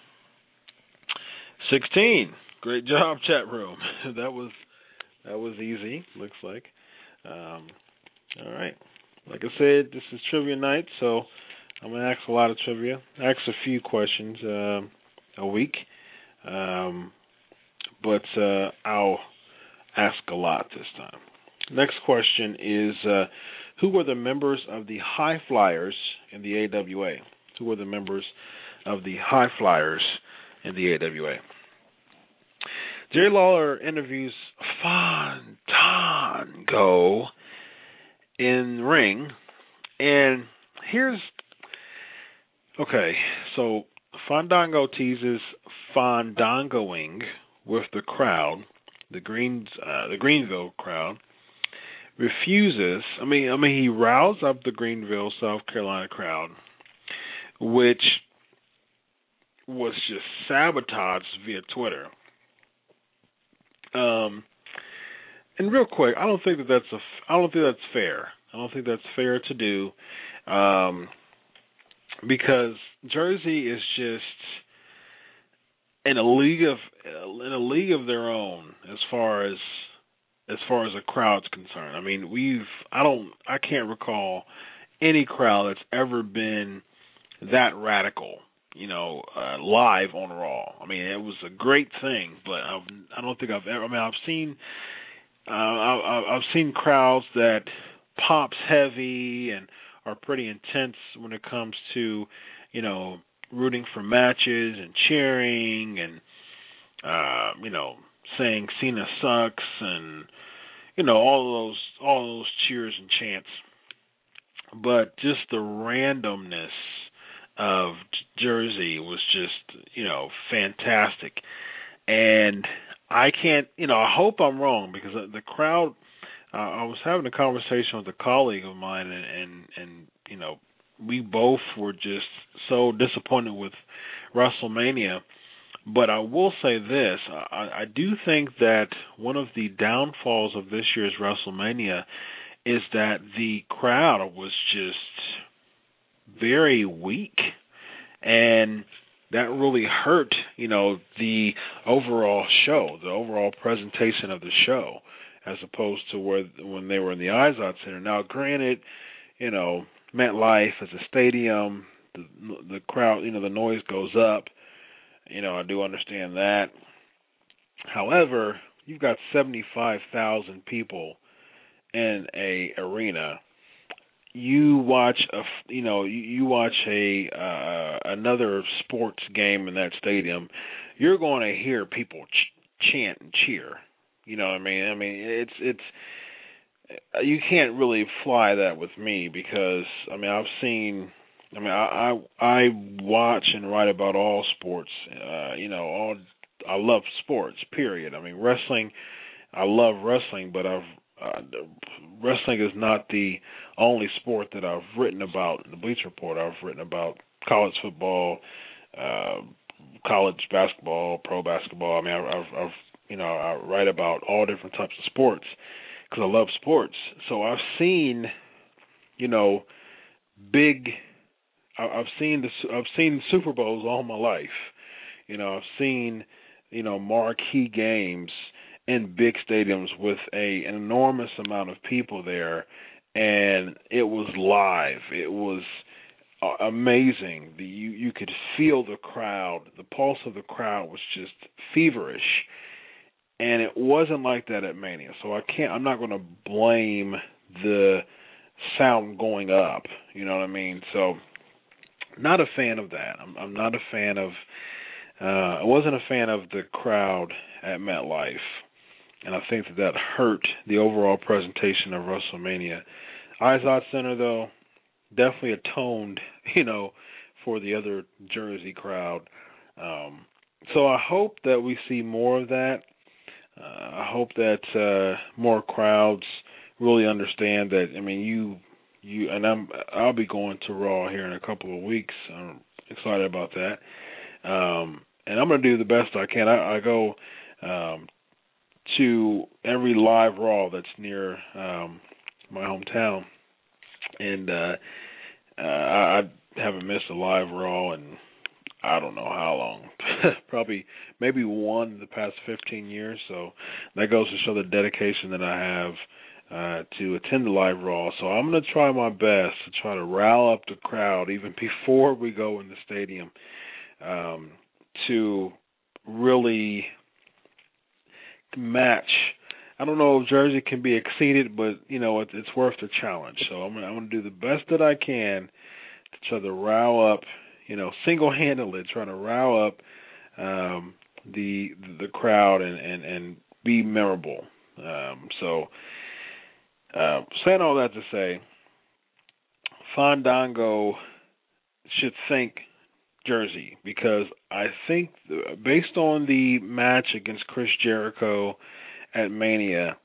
sixteen. Great job, chat room. that was that was easy. Looks like. Um, all right. Like I said, this is trivia night, so I'm gonna ask a lot of trivia. Ask a few questions uh, a week, um, but uh, I'll ask a lot this time. Next question is, uh, who were the members of the High Flyers in the A W A? Who were the members of the High Flyers in the A W A? Jerry Lawler interviews Fandango in ring, and here's okay. So Fandango teases fandangoing with the crowd, the Greens, uh, the Greenville crowd. Refuses. I mean, I mean, he roused up the Greenville, South Carolina crowd, which was just sabotaged via Twitter. Um, and real quick, I don't think that that's a. I don't think that's fair. I don't think that's fair to do, um, because Jersey is just in a league of in a league of their own as far as. As far as a crowd's concerned. I mean, we've, I don't, I can't recall any crowd that's ever been that radical, you know, uh, live on Raw. I mean, it was a great thing, but I've, I don't think I've ever, I mean, I've seen, uh, I, I've seen crowds that pops heavy and are pretty intense when it comes to, you know, rooting for matches and cheering and, uh, you know, saying Cena sucks and, you know, all those all those cheers and chants. But just the randomness of Jersey was just, you know, fantastic. And I can't, you know, I hope I'm wrong because the crowd, uh, I was having a conversation with a colleague of mine and, and, and, you know, we both were just so disappointed with WrestleMania. But I will say this, I, I do think that one of the downfalls of this year's WrestleMania is that the crowd was just very weak, and that really hurt, you know, the overall show, the overall presentation of the show, as opposed to where when they were in the Izod Center. Now, granted, you know, MetLife as a stadium, the, the crowd, you know, the noise goes up. You know, I do understand that. However, you've got seventy-five thousand people in a arena. you watch a you know you, you watch a uh, another sports game in that stadium, you're going to hear people ch- chant and cheer. You know what I mean? I mean it's it's you can't really fly that with me because I mean I've seen I mean I I, I watch and write about all sports. Uh, you know all I love sports. Period. I mean wrestling. I love wrestling, but I've uh, wrestling is not the only sport that I've written about in the Bleacher Report. I've written about college football, uh, college basketball, pro basketball. I mean, I've, I've, I've you know I write about all different types of sports because I love sports. So I've seen, you know, big. I've seen the I've seen Super Bowls all my life. You know, I've seen, you know, marquee games in big stadiums with a an enormous amount of people there, and it was live. It was uh, amazing. The, you you could feel the crowd. The pulse of the crowd was just feverish, and it wasn't like that at Mania. So I can't. I'm not going to blame the sound going up. You know what I mean? So, not a fan of that. I'm, I'm not a fan of. Uh, I wasn't a fan of the crowd at MetLife. And I think that that hurt the overall presentation of WrestleMania. Izod Center, though, definitely atoned, you know, for the other Jersey crowd. Um, so I hope that we see more of that. Uh, I hope that uh, more crowds really understand that. I mean, you, you, and I'm, I'll be going to Raw here in a couple of weeks. I'm excited about that, um, and I'm going to do the best I can. I, I go. Um, to every live Raw that's near um, my hometown, and uh, uh, I, I haven't missed a live Raw in I don't know how long, probably maybe one in the past fifteen years. So that goes to show the dedication that I have uh, to attend the live Raw. So I'm going to try my best to try to rile up the crowd even before we go in the stadium um, to really match. I don't know if Jersey can be exceeded, but you know it, it's worth the challenge. So I'm gonna, I'm gonna do the best that I can to try to rile up, you know, single-handedly try to rile up um, the the crowd and, and, and be memorable. Um, so uh, saying all that to say, Fandango should thank Jersey because I think based on the match against Chris Jericho at Mania,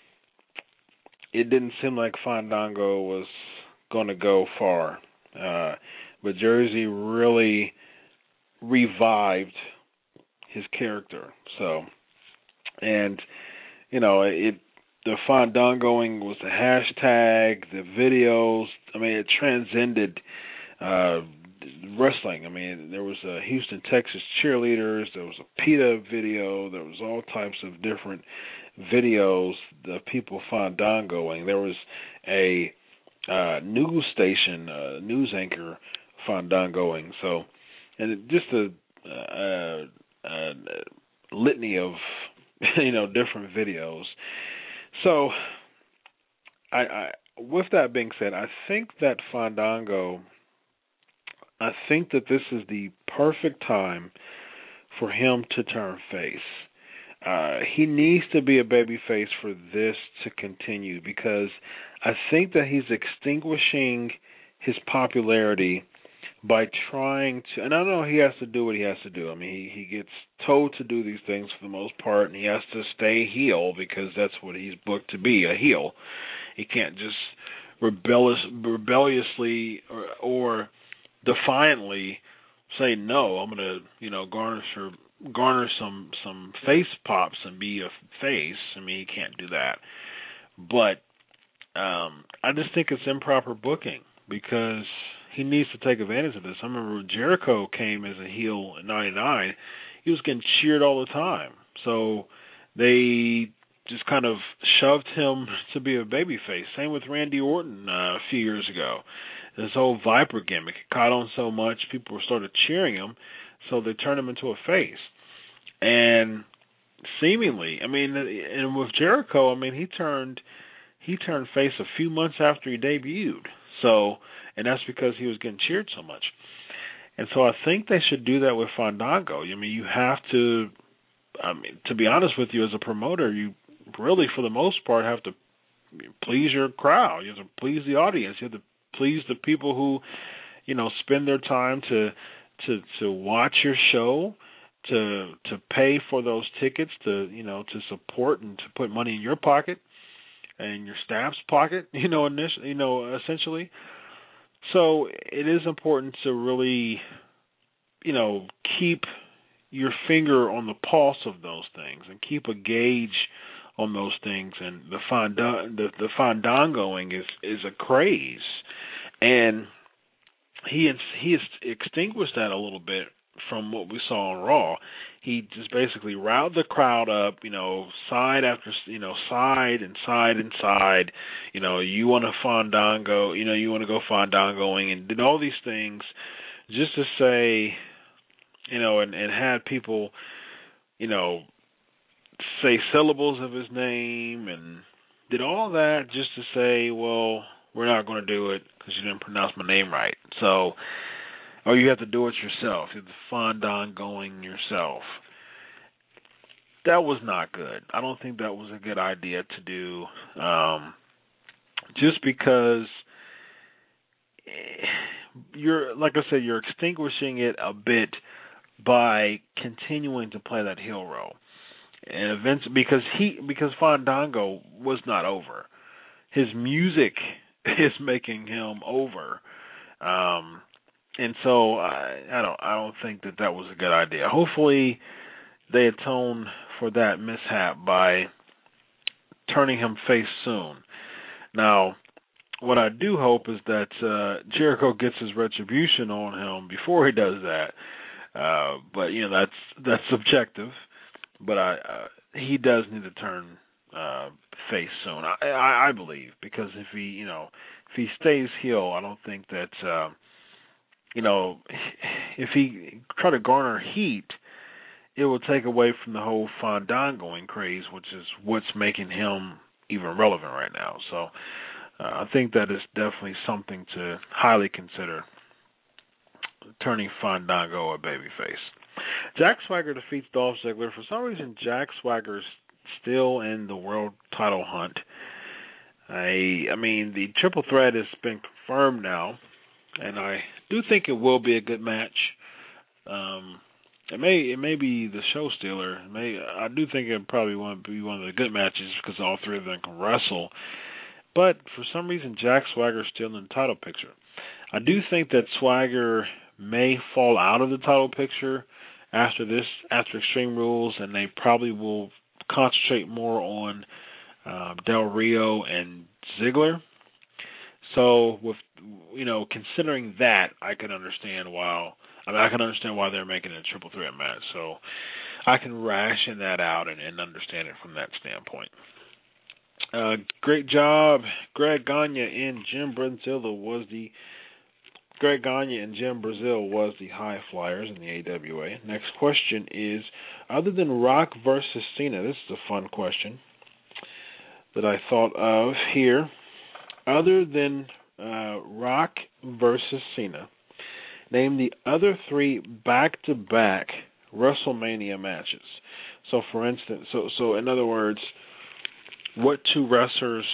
it didn't seem like Fandango was going to go far. Uh, but Jersey really revived his character. So, and, you know, it the Fandangoing was the hashtag, the videos. I mean, it transcended uh wrestling. I mean, there was a Houston, Texas cheerleaders. There was a PETA video. There was all types of different videos of people fandangoing. There was a uh, news station, uh, news anchor fandangoing. So, and it, just a, a, a litany of you know different videos. So, I, I with that being said, I think that Fandango. I think that this is the perfect time for him to turn face. Uh, he needs to be a baby face for this to continue because I think that he's extinguishing his popularity by trying to, and I know he has to do what he has to do. I mean, he, he gets told to do these things for the most part, and he has to stay heel because that's what he's booked to be, a heel. He can't just rebellious, rebelliously or, or defiantly say no. I'm gonna, you know, garnish or garner some some face pops and be a face. I mean, he can't do that. But um, I just think it's improper booking because he needs to take advantage of this. I remember when Jericho came as a heel in ninety-nine, he was getting cheered all the time. So they just kind of shoved him to be a babyface. Same with Randy Orton uh, a few years ago. This whole Viper gimmick caught on so much, people started cheering him, so they turned him into a face. And seemingly, I mean, and with Jericho, I mean, he turned he turned face a few months after he debuted. So, and that's because he was getting cheered so much. And so I think they should do that with Fandango. I mean, you have to, I mean, to be honest with you, as a promoter, you really, for the most part, have to please your crowd. You have to please the audience. You have to please the people who, you know, spend their time to to to watch your show, to to pay for those tickets, to, you know, to support and to put money in your pocket and your staff's pocket, you know, initially, you know, essentially. So it is important to really, you know, keep your finger on the pulse of those things and keep a gauge on those things. And the fanda- the, the fandangoing is, is a craze, and he he has extinguished that a little bit from what we saw on Raw. He just basically riled the crowd up, you know, side after, you know, side and side and side. You know, you want to fandango, you know, you want to go fandangoing, and did all these things just to say, you know, and, and had people, you know, say syllables of his name, and did all that just to say, well, we're not going to do it because you didn't pronounce my name right. So, or you have to do it yourself. You have to fandangoing yourself. That was not good. I don't think that was a good idea to do, um, just because you're, like I said, you're extinguishing it a bit by continuing to play that heel role. And events, because he because Fandango was not over. His music is making him over. Um, And so I, I don't I don't think that that was a good idea. Hopefully they atone for that mishap by turning him face soon. Now, what I do hope is that uh, Jericho gets his retribution on him before he does that. Uh, but you know that's that's subjective. But I uh, he does need to turn uh, face soon. I, I I believe, because if he you know if he stays heel, I don't think that. Uh, You know, if he try to garner heat, it will take away from the whole fandangoing craze, which is what's making him even relevant right now. So uh, I think that is definitely something to highly consider, turning Fandango a babyface. Jack Swagger defeats Dolph Ziggler. For some reason, Jack Swagger's still in the world title hunt. I, I mean, the triple threat has been confirmed now, and I do think it will be a good match. Um, it may it may be the show stealer. It may I do think it probably won't be one of the good matches because all three of them can wrestle. But for some reason, Jack Swagger's still in the title picture. I do think that Swagger may fall out of the title picture after this, after Extreme Rules, and they probably will concentrate more on uh, Del Rio and Ziggler. So, with you know, considering that, I can understand why. I mean, I can understand why they're making it a triple threat match. So, I can ration that out and, and understand it from that standpoint. Uh, great job, Greg Gagne and Jim Brazil was the Greg Gagne and Jim Brazil was the high flyers in the A W A. Next question is: other than Rock versus Cena, this is a fun question that I thought of here. Other than uh, Rock versus Cena, name the other three back-to-back WrestleMania matches. So, for instance, so so in other words, what two wrestlers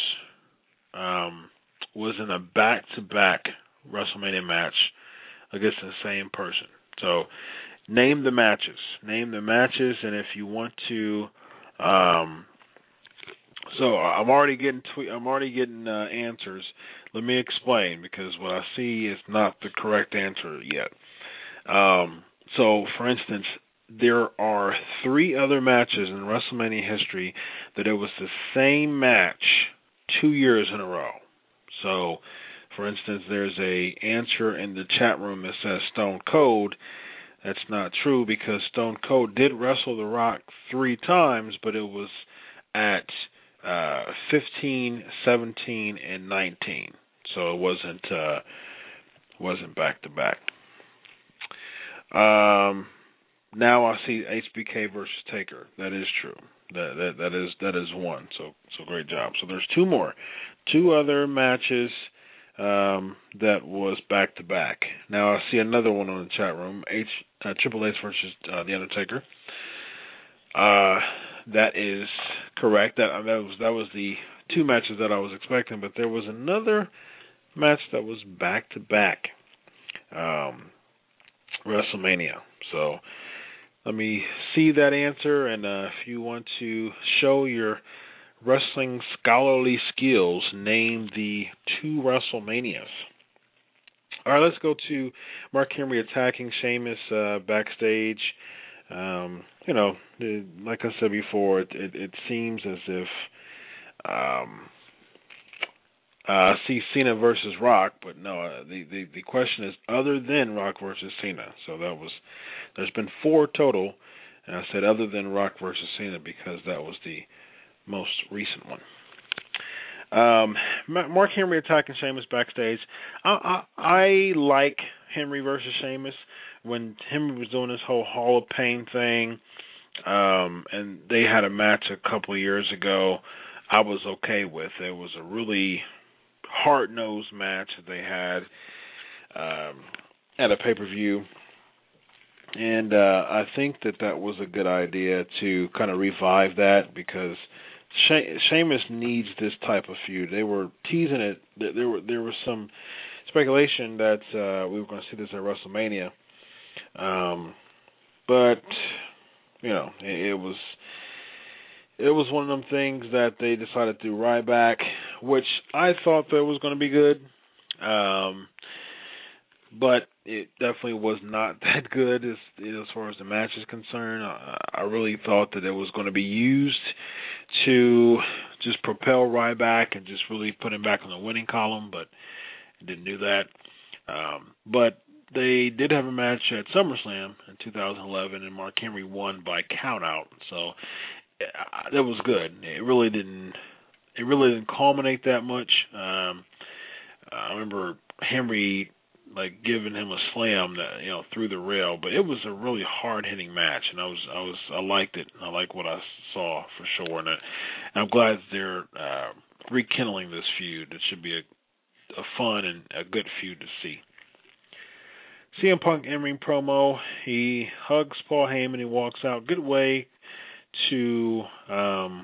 um, was in a back-to-back WrestleMania match against the same person? So, name the matches. Name the matches, and if you want to. Um, So I'm already getting tw- I'm already getting uh, answers. Let me explain, because what I see is not the correct answer yet. Um, so, for instance, there are three other matches in WrestleMania history that it was the same match two years in a row. So, for instance, there's a answer in the chat room that says Stone Cold. That's not true, because Stone Cold did wrestle The Rock three times, but it was at Uh, fifteen, seventeen, and nineteen. So it wasn't uh, wasn't back to back. Um, now I see H B K versus Taker. That is true. That that that is that is one. So so great job. So there's two more, two other matches um, that was back to back. Now I see another one on the chat room. H uh, Triple H versus uh, The Undertaker. Uh, that is correct. That that was that was the two matches that I was expecting, but there was another match that was back to back. Um, WrestleMania. So let me see that answer, and uh, if you want to show your wrestling scholarly skills, name the two WrestleManias. All right, let's go to Mark Henry attacking Sheamus uh, backstage. Um, you know, it, like I said before, it, it, it seems as if um, uh, see Cena versus Rock, but no. Uh, the, the the question is other than Rock versus Cena. So that was there's been four total, and I said other than Rock versus Cena because that was the most recent one. Um, Mark Henry attacking Sheamus backstage. I, I, I like Henry versus Sheamus. When Henry was doing this whole Hall of Pain thing, um, and they had a match a couple of years ago, I was okay with. It was a really hard-nosed match that they had um, at a pay-per-view. And uh, I think that that was a good idea to kind of revive that because She- Sheamus needs this type of feud. They were teasing it. There were there was some speculation that uh, we were going to see this at WrestleMania, um, but you know it, it was it was one of them things that they decided to do right back, which I thought that was going to be good, um, but it definitely was not that good as as far as the match is concerned. I, I really thought that it was going to be used to just propel Ryback and just really put him back on the winning column, but didn't do that. Um, but they did have a match at SummerSlam in two thousand eleven, and Mark Henry won by countout. So uh, that was good. It really didn't. It really didn't culminate that much. Um, I remember Henry like giving him a slam that, you know, through the rail, but it was a really hard hitting match, and I was I was I liked it. I like what I saw for sure, and, I, and I'm glad they're uh, rekindling this feud. It should be a, a fun and a good feud to see. C M Punk in-ring promo. He hugs Paul Heyman. He walks out. Good way to um,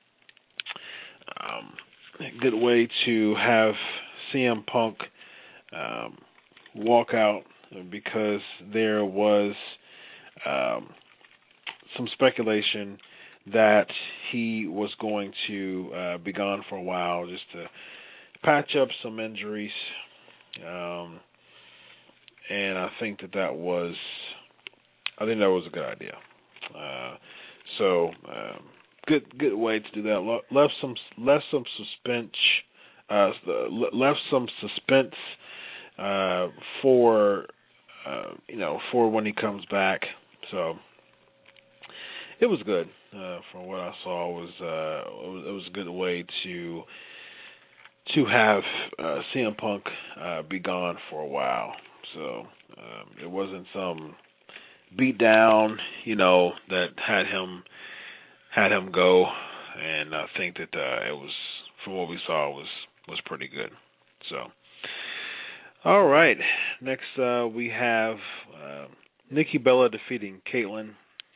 um, good way to have C M Punk um, walk out because there was um, some speculation that he was going to uh, be gone for a while just to patch up some injuries. Um, and I think that that was, I think that was a good idea. Uh, so, um, good good way to do that. Left some left some suspense, uh, left some suspense uh, for uh, you know for when he comes back. So it was good. Uh, from what I saw, it was uh, it was, it was a good way to to have uh, C M Punk uh, be gone for a while. So um, it wasn't some beat down, you know, that had him had him go, and I think that uh, it was, from what we saw, was was pretty good. So, all right, next uh, we have uh, Nikki Bella defeating Caitlyn.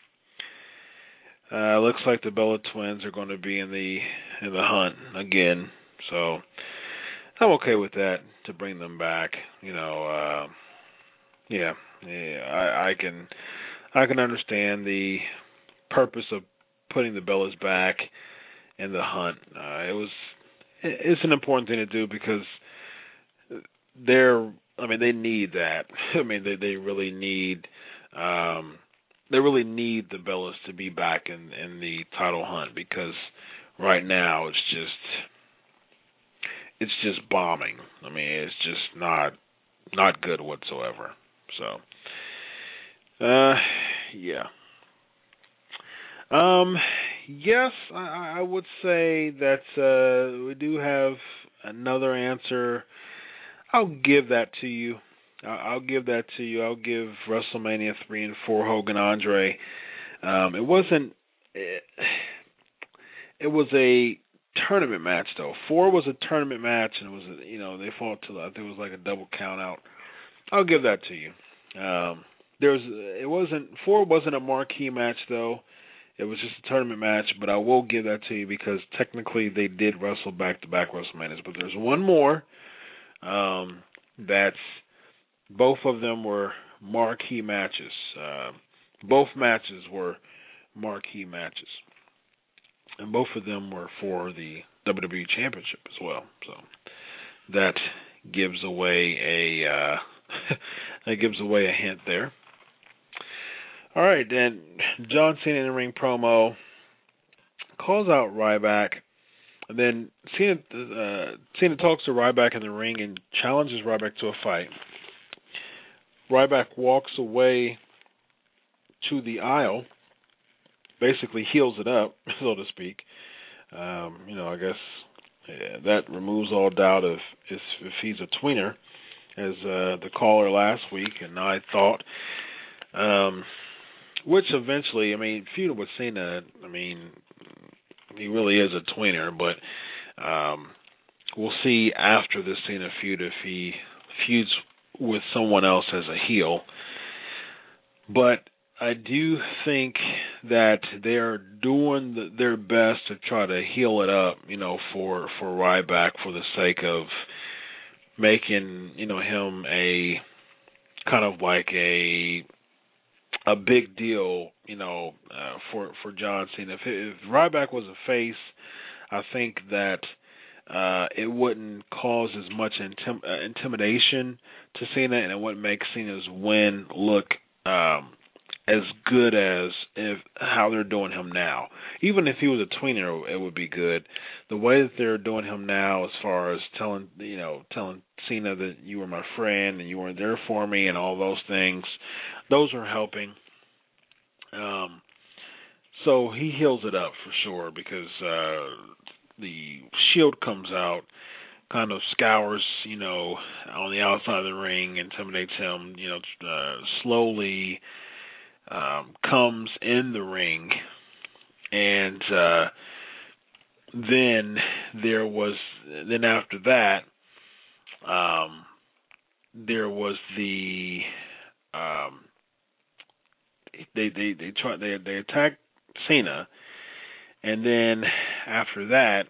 Uh, looks like the Bella twins are going to be in the in the hunt again, so I'm okay with that, to bring them back. You know, uh, yeah, yeah, I, I can I can understand the purpose of putting the Bellas back in the hunt. Uh, it was it's an important thing to do because they're I mean they need that. I mean they they really need um, they really need the Bellas to be back in in the title hunt, because right now it's just it's just bombing. I mean it's just not not good whatsoever. So uh, yeah. Um, yes, I, I would say that uh, we do have another answer. I'll give that to you. I'll give that to you. I'll give WrestleMania three and four Hogan Andre. Um, it wasn't. It, it was a tournament match though. Four was a tournament match, and it was a, you know they fought till I think it was like a double count out. I'll give that to you. Um, there was it wasn't four wasn't a marquee match though. It was just a tournament match, but I will give that to you because technically they did wrestle back to back WrestleManias. But there's one more um, that's both of them were marquee matches. Uh, both matches were marquee matches. And both of them were for the W W E Championship as well. So that gives away a uh, that gives away a hint there. All right, then John Cena in the ring promo calls out Ryback, and then Cena uh, Cena talks to Ryback in the ring and challenges Ryback to a fight. Ryback walks away to the aisle. Basically heals it up, so to speak. Um, you know, I guess yeah, that removes all doubt of if, if he's a tweener, as uh, the caller last week, and I thought, um, which eventually, I mean, feuding with Cena, I mean, he really is a tweener, but um, we'll see after this Cena feud if he feuds with someone else as a heel. But I do think that they're doing the, their best to try to heal it up, you know, for for Ryback for the sake of making, you know, him a kind of like a a big deal, you know, uh, for for John Cena. If, if Ryback was a face, I think that uh, it wouldn't cause as much intim- uh, intimidation to Cena, and it wouldn't make Cena's win look Um, as good as if how they're doing him now. Even if he was a tweener, it would be good. The way that they're doing him now, as far as telling you know telling Cena that you were my friend and you weren't there for me and all those things, those are helping. Um, so he heals it up for sure because uh, the Shield comes out, kind of scours, you know, on the outside of the ring, intimidates him, you know, uh, slowly. Um, comes in the ring, and uh, then there was then after that um, there was the um, they they they try they they attacked Cena, and then after that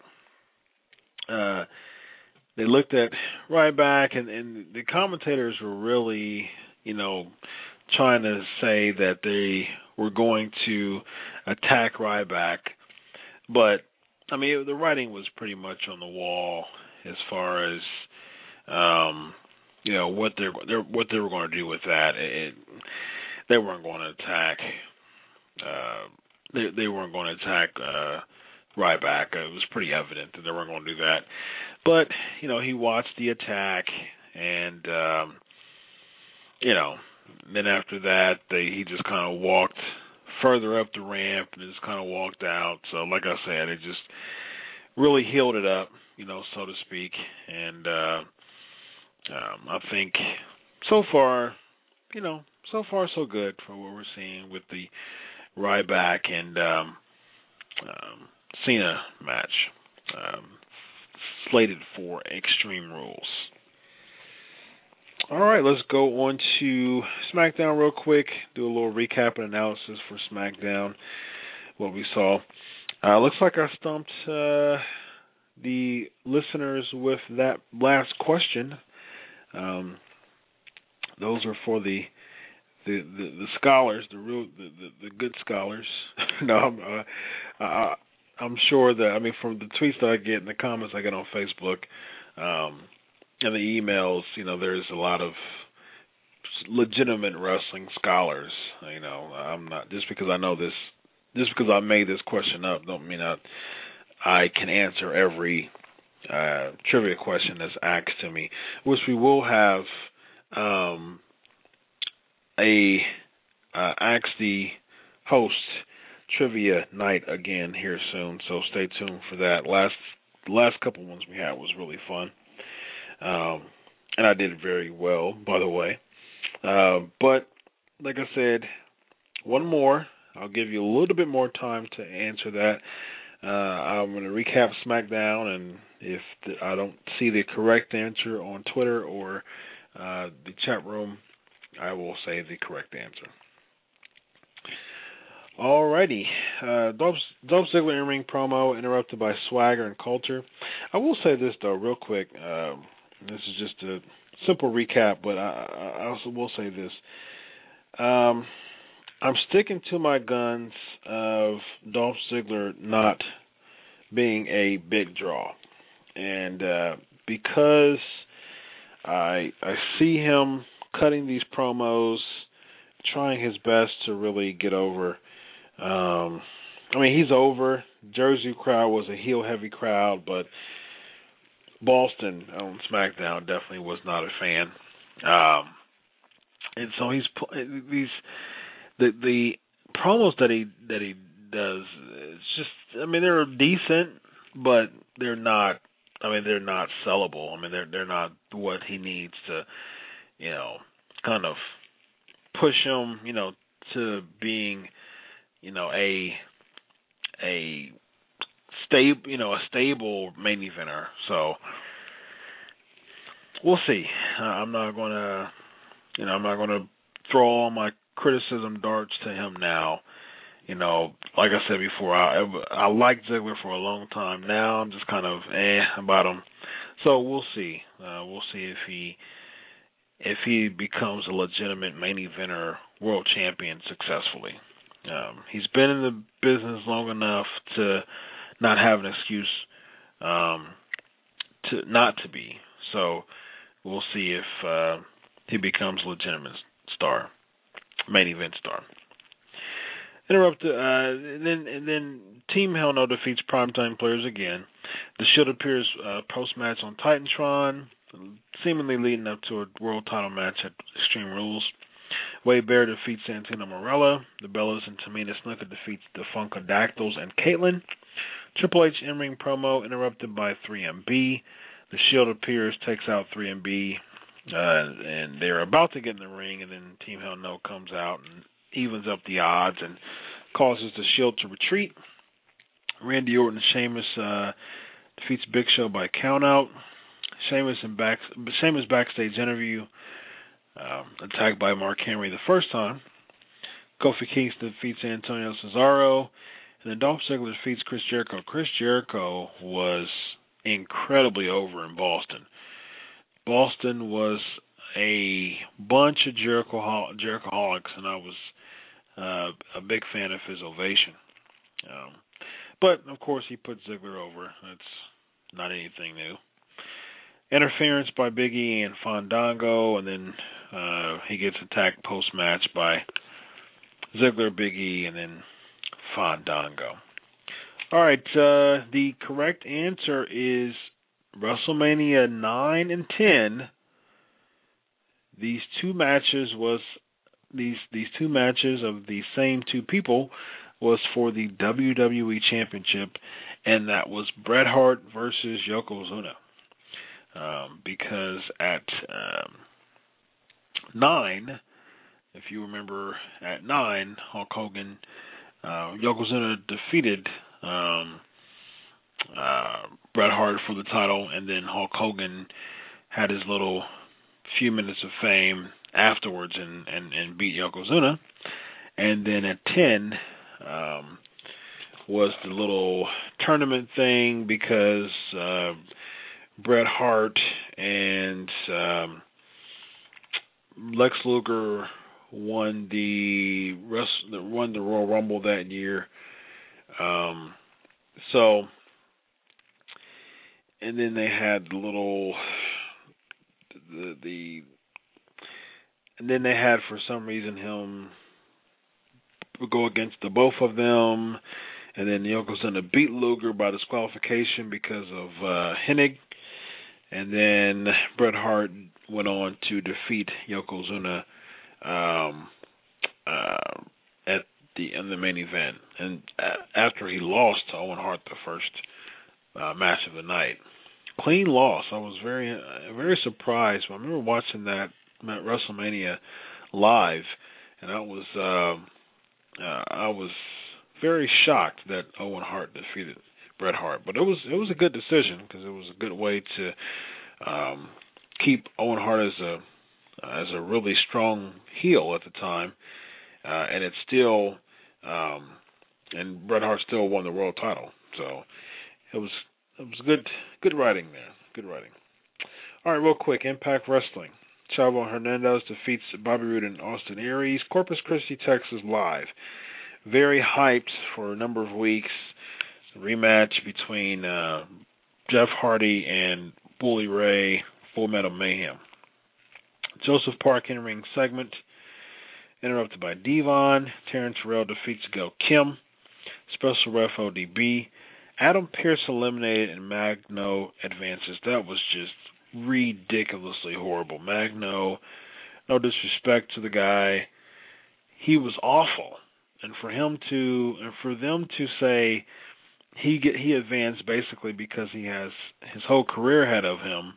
uh, they looked at Ryback, and, and the commentators were really, you know, trying to say that they were going to attack Ryback, but I mean the writing was pretty much on the wall as far as um, you know what they're, they're what they were going to do with that. It, they weren't going to attack. Uh, they they weren't going to attack uh, Ryback. It was pretty evident that they weren't going to do that. But you know he watched the attack, and um, you know. Then after that, they, he just kind of walked further up the ramp and just kind of walked out. So, like I said, it just really healed it up, you know, so to speak. And uh, um, I think so far, you know, so far so good for what we're seeing with the Ryback and um, um, Cena match um, slated for Extreme Rules. All right, let's go on to SmackDown real quick, do a little recap and analysis for SmackDown, what we saw. Uh, looks like I stumped uh, the listeners with that last question. Um, those are for the the, the, the scholars, the real the, the, the good scholars. no, I'm, uh, uh, I'm sure that, I mean, from the tweets that I get and the comments I get on Facebook, um, and the emails, you know, there's a lot of legitimate wrestling scholars. You know, I'm not just because I know this, just because I made this question up, don't mean I I can answer every uh, trivia question that's asked to me. Which we will have um, a uh, ask the host trivia night again here soon. So stay tuned for that. Last the last couple ones we had was really fun. Um, and I did very well, by the way. Uh, but, like I said, one more. I'll give you a little bit more time to answer that. Uh, I'm going to recap SmackDown, and if the, I don't see the correct answer on Twitter or uh, the chat room, I will say the correct answer. Alrighty, uh, Dolph, Dolph Ziggler in-ring promo interrupted by Swagger and Coulter. I will say this though, real quick. Uh, this is just a simple recap, but I, I also will say this. Um, I'm sticking to my guns of Dolph Ziggler not being a big draw, and uh, because I I see him cutting these promos, trying his best to really get over. Um, I mean, he's over. Jersey crowd was a heel-heavy crowd, but Boston on SmackDown definitely was not a fan. Um, and so he's these the the promos that he that he does. It's just, I mean, they're decent, but they're not. I mean, they're not sellable. I mean, they're they're not what he needs to, you know, kind of push him, you know, to being, you know, a a stable, you know, a stable main eventer. So we'll see. Uh, I'm not gonna, you know, I'm not gonna throw all my criticism darts to him now. You know, like I said before, I I liked Ziggler for a long time. Now I'm just kind of eh about him. So we'll see. Uh, we'll see if he if he becomes a legitimate main eventer, world champion successfully. Um, he's been in the business long enough to not have an excuse um, to not to be. So we'll see if uh, he becomes a legitimate star, main event star. Interrupted, uh, and then and then Team Hell No defeats Primetime Players again. The Shield appears uh, post-match on Titantron, seemingly leading up to a world title match at Extreme Rules. Wade Barrett defeats Santino Marella. The Bellas and Tamina Snuka defeats the Funkadactyls and Caitlyn. Triple H in-ring promo interrupted by three M B. The Shield appears, takes out three M B, uh, and they're about to get in the ring, and then Team Hell No comes out and evens up the odds and causes the Shield to retreat. Randy Orton and Sheamus uh, defeats Big Show by countout. Sheamus and back Sheamus backstage interview, um, attacked by Mark Henry the first time. Kofi Kingston defeats Antonio Cesaro, and then Dolph Ziggler defeats Chris Jericho. Chris Jericho was incredibly over in Boston. Boston was a bunch of Jericho Jerichoholics, and I was uh, a big fan of his ovation. Um, but, of course, he put Ziggler over. That's not anything new. Interference by Big E and Fandango, and then uh, he gets attacked post-match by Ziggler, Big E, and then Fandango. All right, uh, the correct answer is WrestleMania nine and ten. These two matches was these these two matches of the same two people was for the W W E Championship, and that was Bret Hart versus Yokozuna. Um, because at um, nine, if you remember, at nine, Hulk Hogan, uh, Yokozuna defeated um, uh, Bret Hart for the title, and then Hulk Hogan had his little few minutes of fame afterwards and, and, and beat Yokozuna. And then at ten um, was the little tournament thing because uh, Bret Hart and um, Lex Luger won the rest, won the Royal Rumble that year. Um, so, and then they had the little the the, and then they had for some reason him go against the both of them, and then Yokozuna beat Luger by disqualification because of uh, Hennig. And then Bret Hart went on to defeat Yokozuna um, uh, at the in the main event, and uh, after he lost to Owen Hart the first uh, match of the night, clean loss. I was very uh, very surprised. I remember watching that WrestleMania live, and I was uh, uh, I was very shocked that Owen Hart defeated Bret Hart. But it was it was a good decision because it was a good way to um, keep Owen Hart as a as a really strong heel at the time, uh, and it's still um, and Bret Hart still won the world title. So it was it was good good writing there. Good writing. All right, real quick, Impact Wrestling. Chavo Hernandez defeats Bobby Roode and Austin Aries. Corpus Christi, Texas, live. Very hyped for a number of weeks. The rematch between uh, Jeff Hardy and Bully Ray, Full Metal Mayhem. Joseph Park in-ring segment, interrupted by Devon. Terrence Terrell defeats Gail Kim. Special ref O D B. Adam Pearce eliminated and Magno advances. That was just ridiculously horrible. Magno, no disrespect to the guy, he was awful. And for him to, and for them to say he get he advanced basically because he has his whole career ahead of him,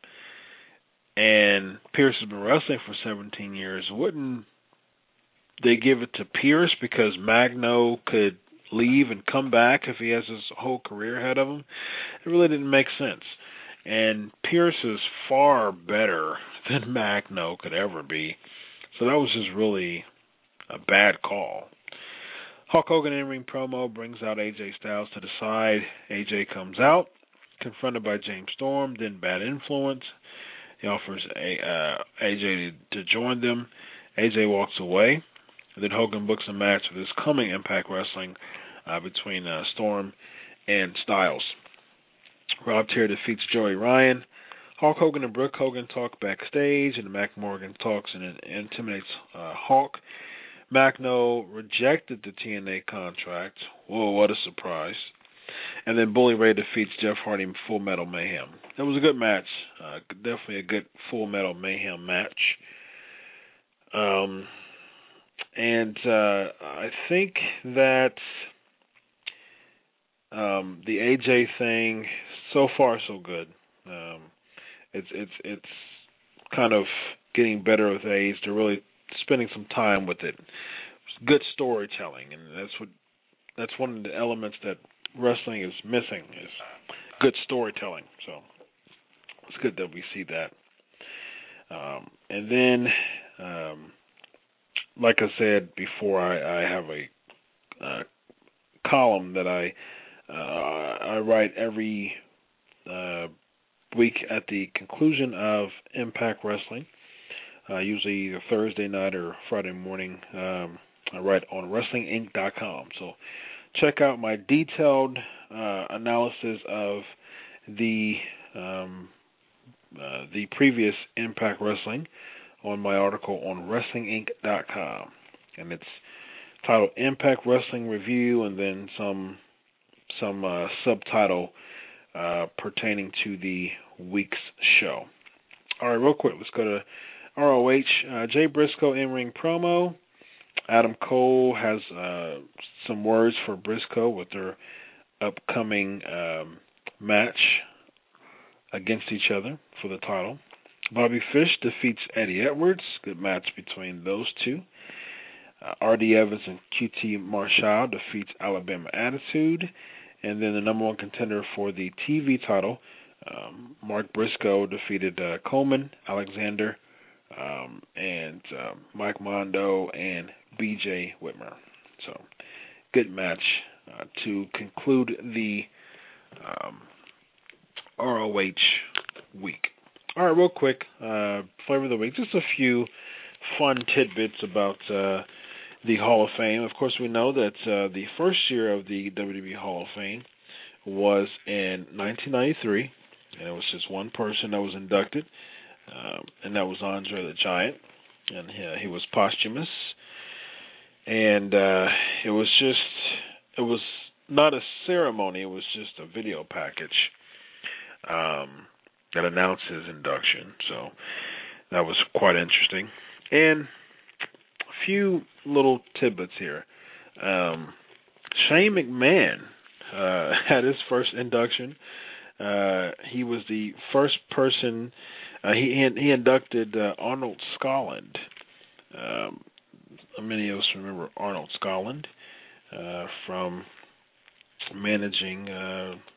and Pearce has been wrestling for seventeen years, wouldn't they give it to Pearce because Magno could leave and come back if he has his whole career ahead of him? It really didn't make sense. And Pearce is far better than Magno could ever be. So that was just really a bad call. Hulk Hogan in-ring promo brings out A J Styles to the side. A J comes out, confronted by James Storm, then Bad Influence. He offers a, uh, A J to, to join them. A J walks away. And then Hogan books a match for this coming Impact Wrestling uh, between uh, Storm and Styles. Rob Tear defeats Joey Ryan. Hulk Hogan and Brooke Hogan talk backstage, and Mac Morgan talks and intimidates uh, Hulk. Magno rejected the T N A contract. Whoa, what a surprise. And then Bully Ray defeats Jeff Hardy in Full Metal Mayhem. It was a good match. Uh, definitely a good Full Metal Mayhem match. Um, and uh, I think that um, the A J thing, so far so good. Um, it's it's it's kind of getting better with age. They're really spending some time with it. It's good storytelling, and that's what that's one of the elements that wrestling is missing, is good storytelling. So it's good that we see that. Um, and then, um, like I said before, I, I have a uh, column that I uh, I write every uh, week at the conclusion of Impact Wrestling. Uh, usually either Thursday night or Friday morning. Um, I write on Wrestling Inc dot com. So check out my detailed uh, analysis of the um, uh, the previous Impact Wrestling on my article on Wrestling Inc dot com. And it's titled Impact Wrestling Review, and then some some uh, subtitle uh, pertaining to the week's show. All right, real quick, let's go to R O H. uh, Jay Briscoe in-ring promo. Adam Cole has uh, some words for Briscoe with their upcoming um, match against each other for the title. Bobby Fish defeats Eddie Edwards. Good match between those two. Uh, R D Evans and Q T Marshall defeats Alabama Attitude. And then the number one contender for the T V title, um, Mark Briscoe, defeated uh, Coleman, Alexander, Um, and uh, Mike Mondo and B J Whitmer. So, good match uh, to conclude the um, R O H week. All right, real quick, uh, flavor of the week. Just a few fun tidbits about uh, the Hall of Fame. Of course, we know that uh, the first year of the W W E Hall of Fame was in nineteen ninety-three, and it was just one person that was inducted. Um, and that was Andre the Giant, and he, he was posthumous. And uh, it was just, it was not a ceremony, it was just a video package um, that announced his induction. So that was quite interesting. And a few little tidbits here. Um, Shane McMahon uh, had his first induction. Uh, he was the first person. Uh, he he inducted uh, Arnold Scotland. Um, many of us remember Arnold Scotland uh, from managing uh,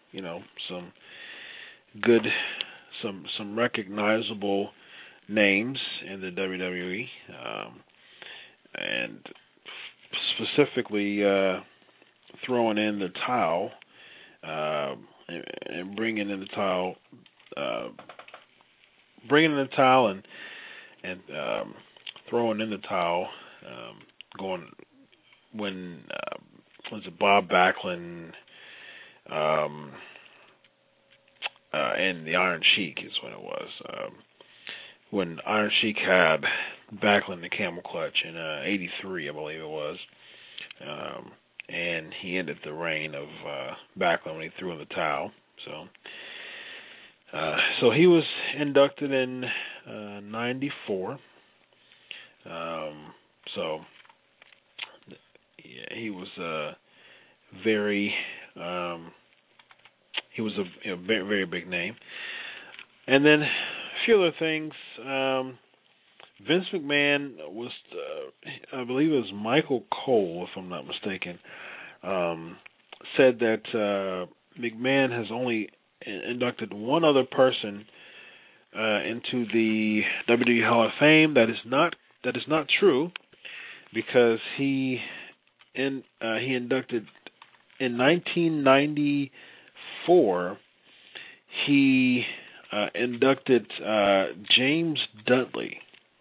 you know, some good, some some recognizable names in the W W E, um, and specifically uh, throwing in the towel uh, and, and bringing in the towel, uh, bringing in the towel and and um, throwing in the towel, um, going when uh, was it Bob Backlund um, uh, and the Iron Sheik is when it was. Um, when Iron Sheik had Backlund the Camel Clutch in uh, eighty-three, I believe it was. Um, and he ended the reign of uh, Backlund when he threw in the towel. So uh, so he was inducted in uh, ninety-four. Um, so yeah, he was a very, um, he was a, a very, very big name. And then a few other things. Um, Vince McMahon was, uh, I believe it was Michael Cole, if I'm not mistaken, um, said that uh, McMahon has only inducted one other person uh, into the W W E Hall of Fame. That is not that is not true, because he in uh, he inducted in nineteen ninety-four. He uh, inducted uh, James Dudley.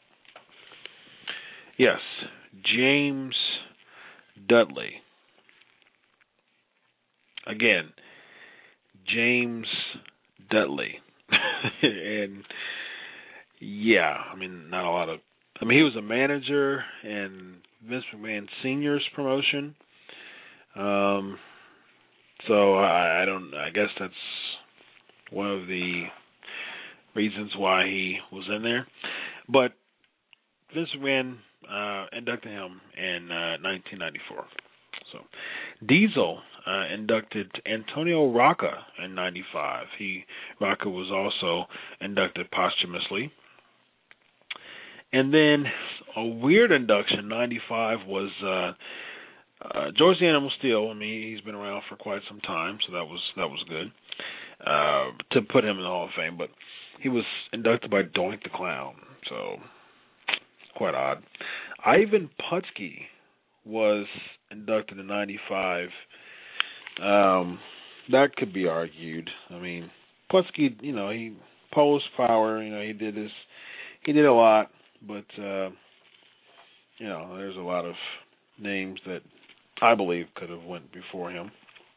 Yes, James Dudley. Again, James Dudley. And yeah, I mean, not a lot of. I mean, he was a manager in Vince McMahon Senior's promotion. Um, so I, I don't. I guess that's one of the reasons why he was in there. But Vince McMahon uh, inducted him in uh, nineteen ninety-four. So Diesel uh, inducted Antonio Rocca in ninety-five. He Rocca was also inducted posthumously. And then a weird induction, ninety-five, was uh, uh, George the Animal Steele. I mean, he's been around for quite some time, so that was that was good uh, to put him in the Hall of Fame. But he was inducted by Doink the Clown, so quite odd. Ivan Putski was inducted in ninety-five. Um, that could be argued. I mean, Putski, you know, he posed power. You know, he did his, he did a lot. But, uh, you know, there's a lot of names that I believe could have went before him.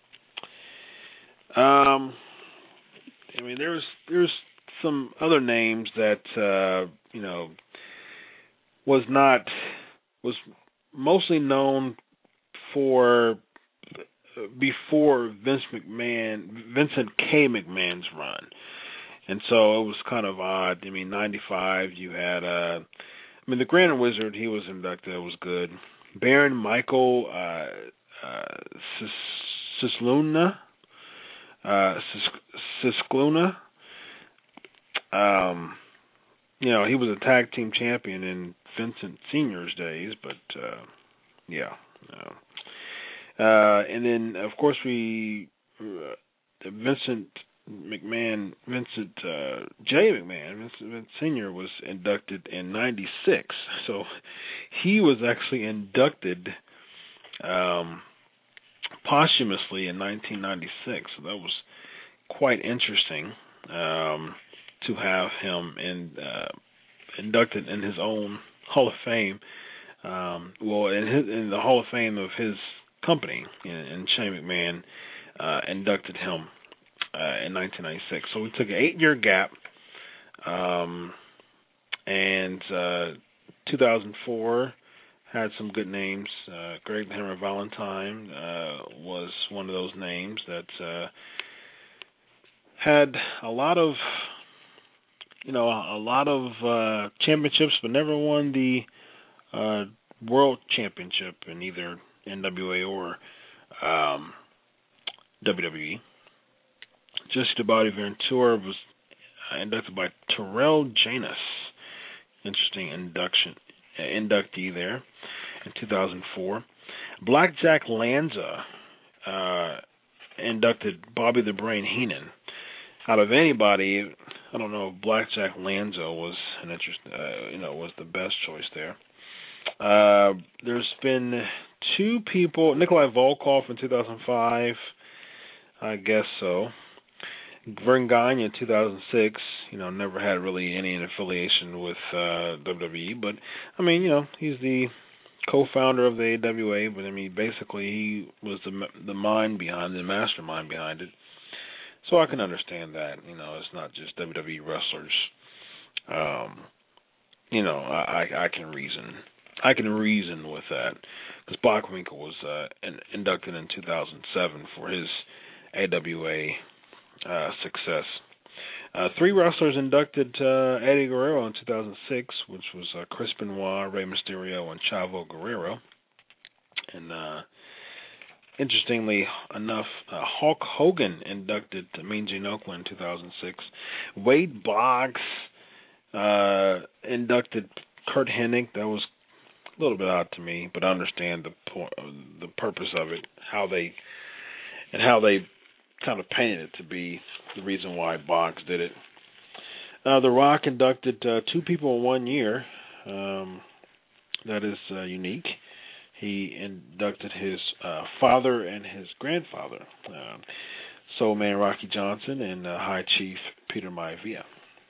Um, I mean, there's there's some other names that, uh, you know, was not, was mostly known for before Vince McMahon, Vincent K. McMahon's run. And so it was kind of odd. I mean, ninety-five, you had, uh, I mean, the Grand Wizard, he was inducted. It was good. Baron Michael uh, uh, Sisluna, uh, Siskluna, um, you know, he was a tag team champion in Vincent Senior's days, but, uh, yeah. No. Uh, and then, of course, we, uh, Vincent McMahon, Vincent uh, J. McMahon, Vincent, Vincent Senior was inducted in ninety-six. So he was actually inducted um, posthumously in nineteen ninety-six. So that was quite interesting um, to have him in, uh, inducted in his own Hall of Fame. Um, well, in, his, in the Hall of Fame of his company, and, and Shane McMahon uh, inducted him Uh, in nineteen ninety-six. So we took an eight-year gap, um, and uh, two thousand four had some good names. Uh, Greg the Hammer Valentine uh, was one of those names that uh, had a lot of, you know, a, a lot of uh, championships, but never won the uh, World Championship in either N W A or um, W W E. Jesse the Body Ventura was inducted by Terrell Janus. Interesting induction, uh, inductee there in two thousand four. Blackjack Lanza uh, inducted Bobby the Brain Heenan. Out of anybody, I don't know if Blackjack Lanza was an interest, uh, you know, was the best choice there. Uh, there's been two people, Nikolai Volkov in two thousand five, I guess so. Vern Gagne in two thousand six, you know, never had really any affiliation with uh, W W E, but, I mean, you know, he's the co-founder of the A W A, but, I mean, basically he was the the mind behind it, the mastermind behind it. So I can understand that, you know, it's not just W W E wrestlers. Um, you know, I, I can reason. I can reason with that, because Bockwinkel was uh, in, inducted in two thousand seven for his A W A uh, success. Uh, three wrestlers inducted uh, Eddie Guerrero in two thousand six, which was uh, Chris Benoit, Rey Mysterio, and Chavo Guerrero. And uh, interestingly enough, uh, Hulk Hogan inducted Mean Gene Okerlund in two thousand six. Wade Boggs uh, inducted Kurt Hennig. That was a little bit odd to me, but I understand the point, the purpose of it, how they and how they kind of painted it to be the reason why Boggs did it. Uh, the Rock inducted uh, two people in one year. Um, that is uh, unique. He inducted his uh, father and his grandfather, uh, Soul Man Rocky Johnson and uh, High Chief Peter Maivia.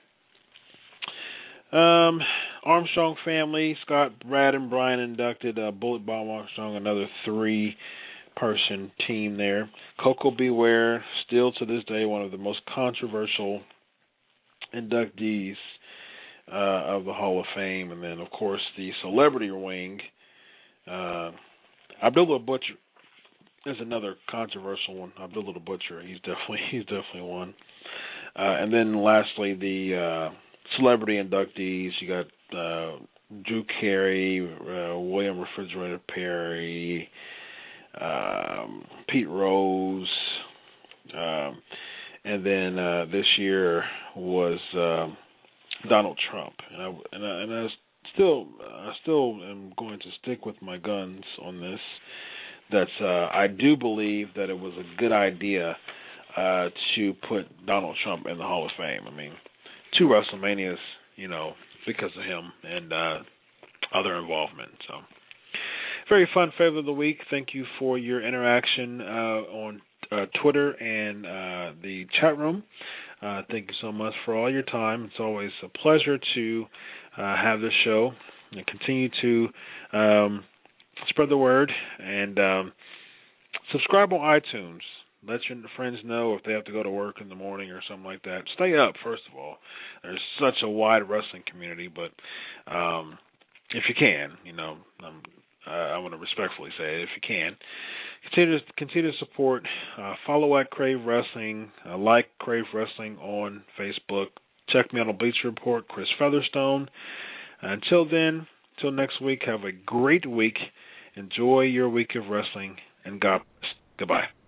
Um, Armstrong family, Scott, Brad, and Brian inducted uh, Bullet Bob Armstrong, another three-person team there. Coco Beware, still to this day one of the most controversial inductees uh, of the Hall of Fame. And then, of course, the celebrity wing, uh, Abdullah Butcher is another controversial one. Abdullah the Butcher, he's definitely he's definitely one. Uh, and then, lastly, the uh, celebrity inductees. You got uh, Drew Carey, uh, William Refrigerator Perry, um, Pete Rose, um, and then uh, this year was um, Donald Trump. And I, and I, and I still, I still am going to stick with my guns on this. That's uh, I do believe that it was a good idea uh, to put Donald Trump in the Hall of Fame. I mean, two WrestleManias, you know, because of him and uh, other involvement. So, very fun favorite of the week. Thank you for your interaction uh, on uh, Twitter and uh, the chat room. Uh, thank you so much for all your time. It's always a pleasure to uh, have this show and continue to um, spread the word and um, subscribe on iTunes. Let your friends know if they have to go to work in the morning or something like that. Stay up, first of all. There's such a wide wrestling community, but um, if you can, you know, um, uh, I want to respectfully say it, if you can, continue to, continue to support. Uh, follow at Crave Wrestling. Uh, like Crave Wrestling on Facebook. Check me out on Bleacher Report, Chris Featherstone. Until then, until next week, have a great week. Enjoy your week of wrestling, and God bless. Goodbye.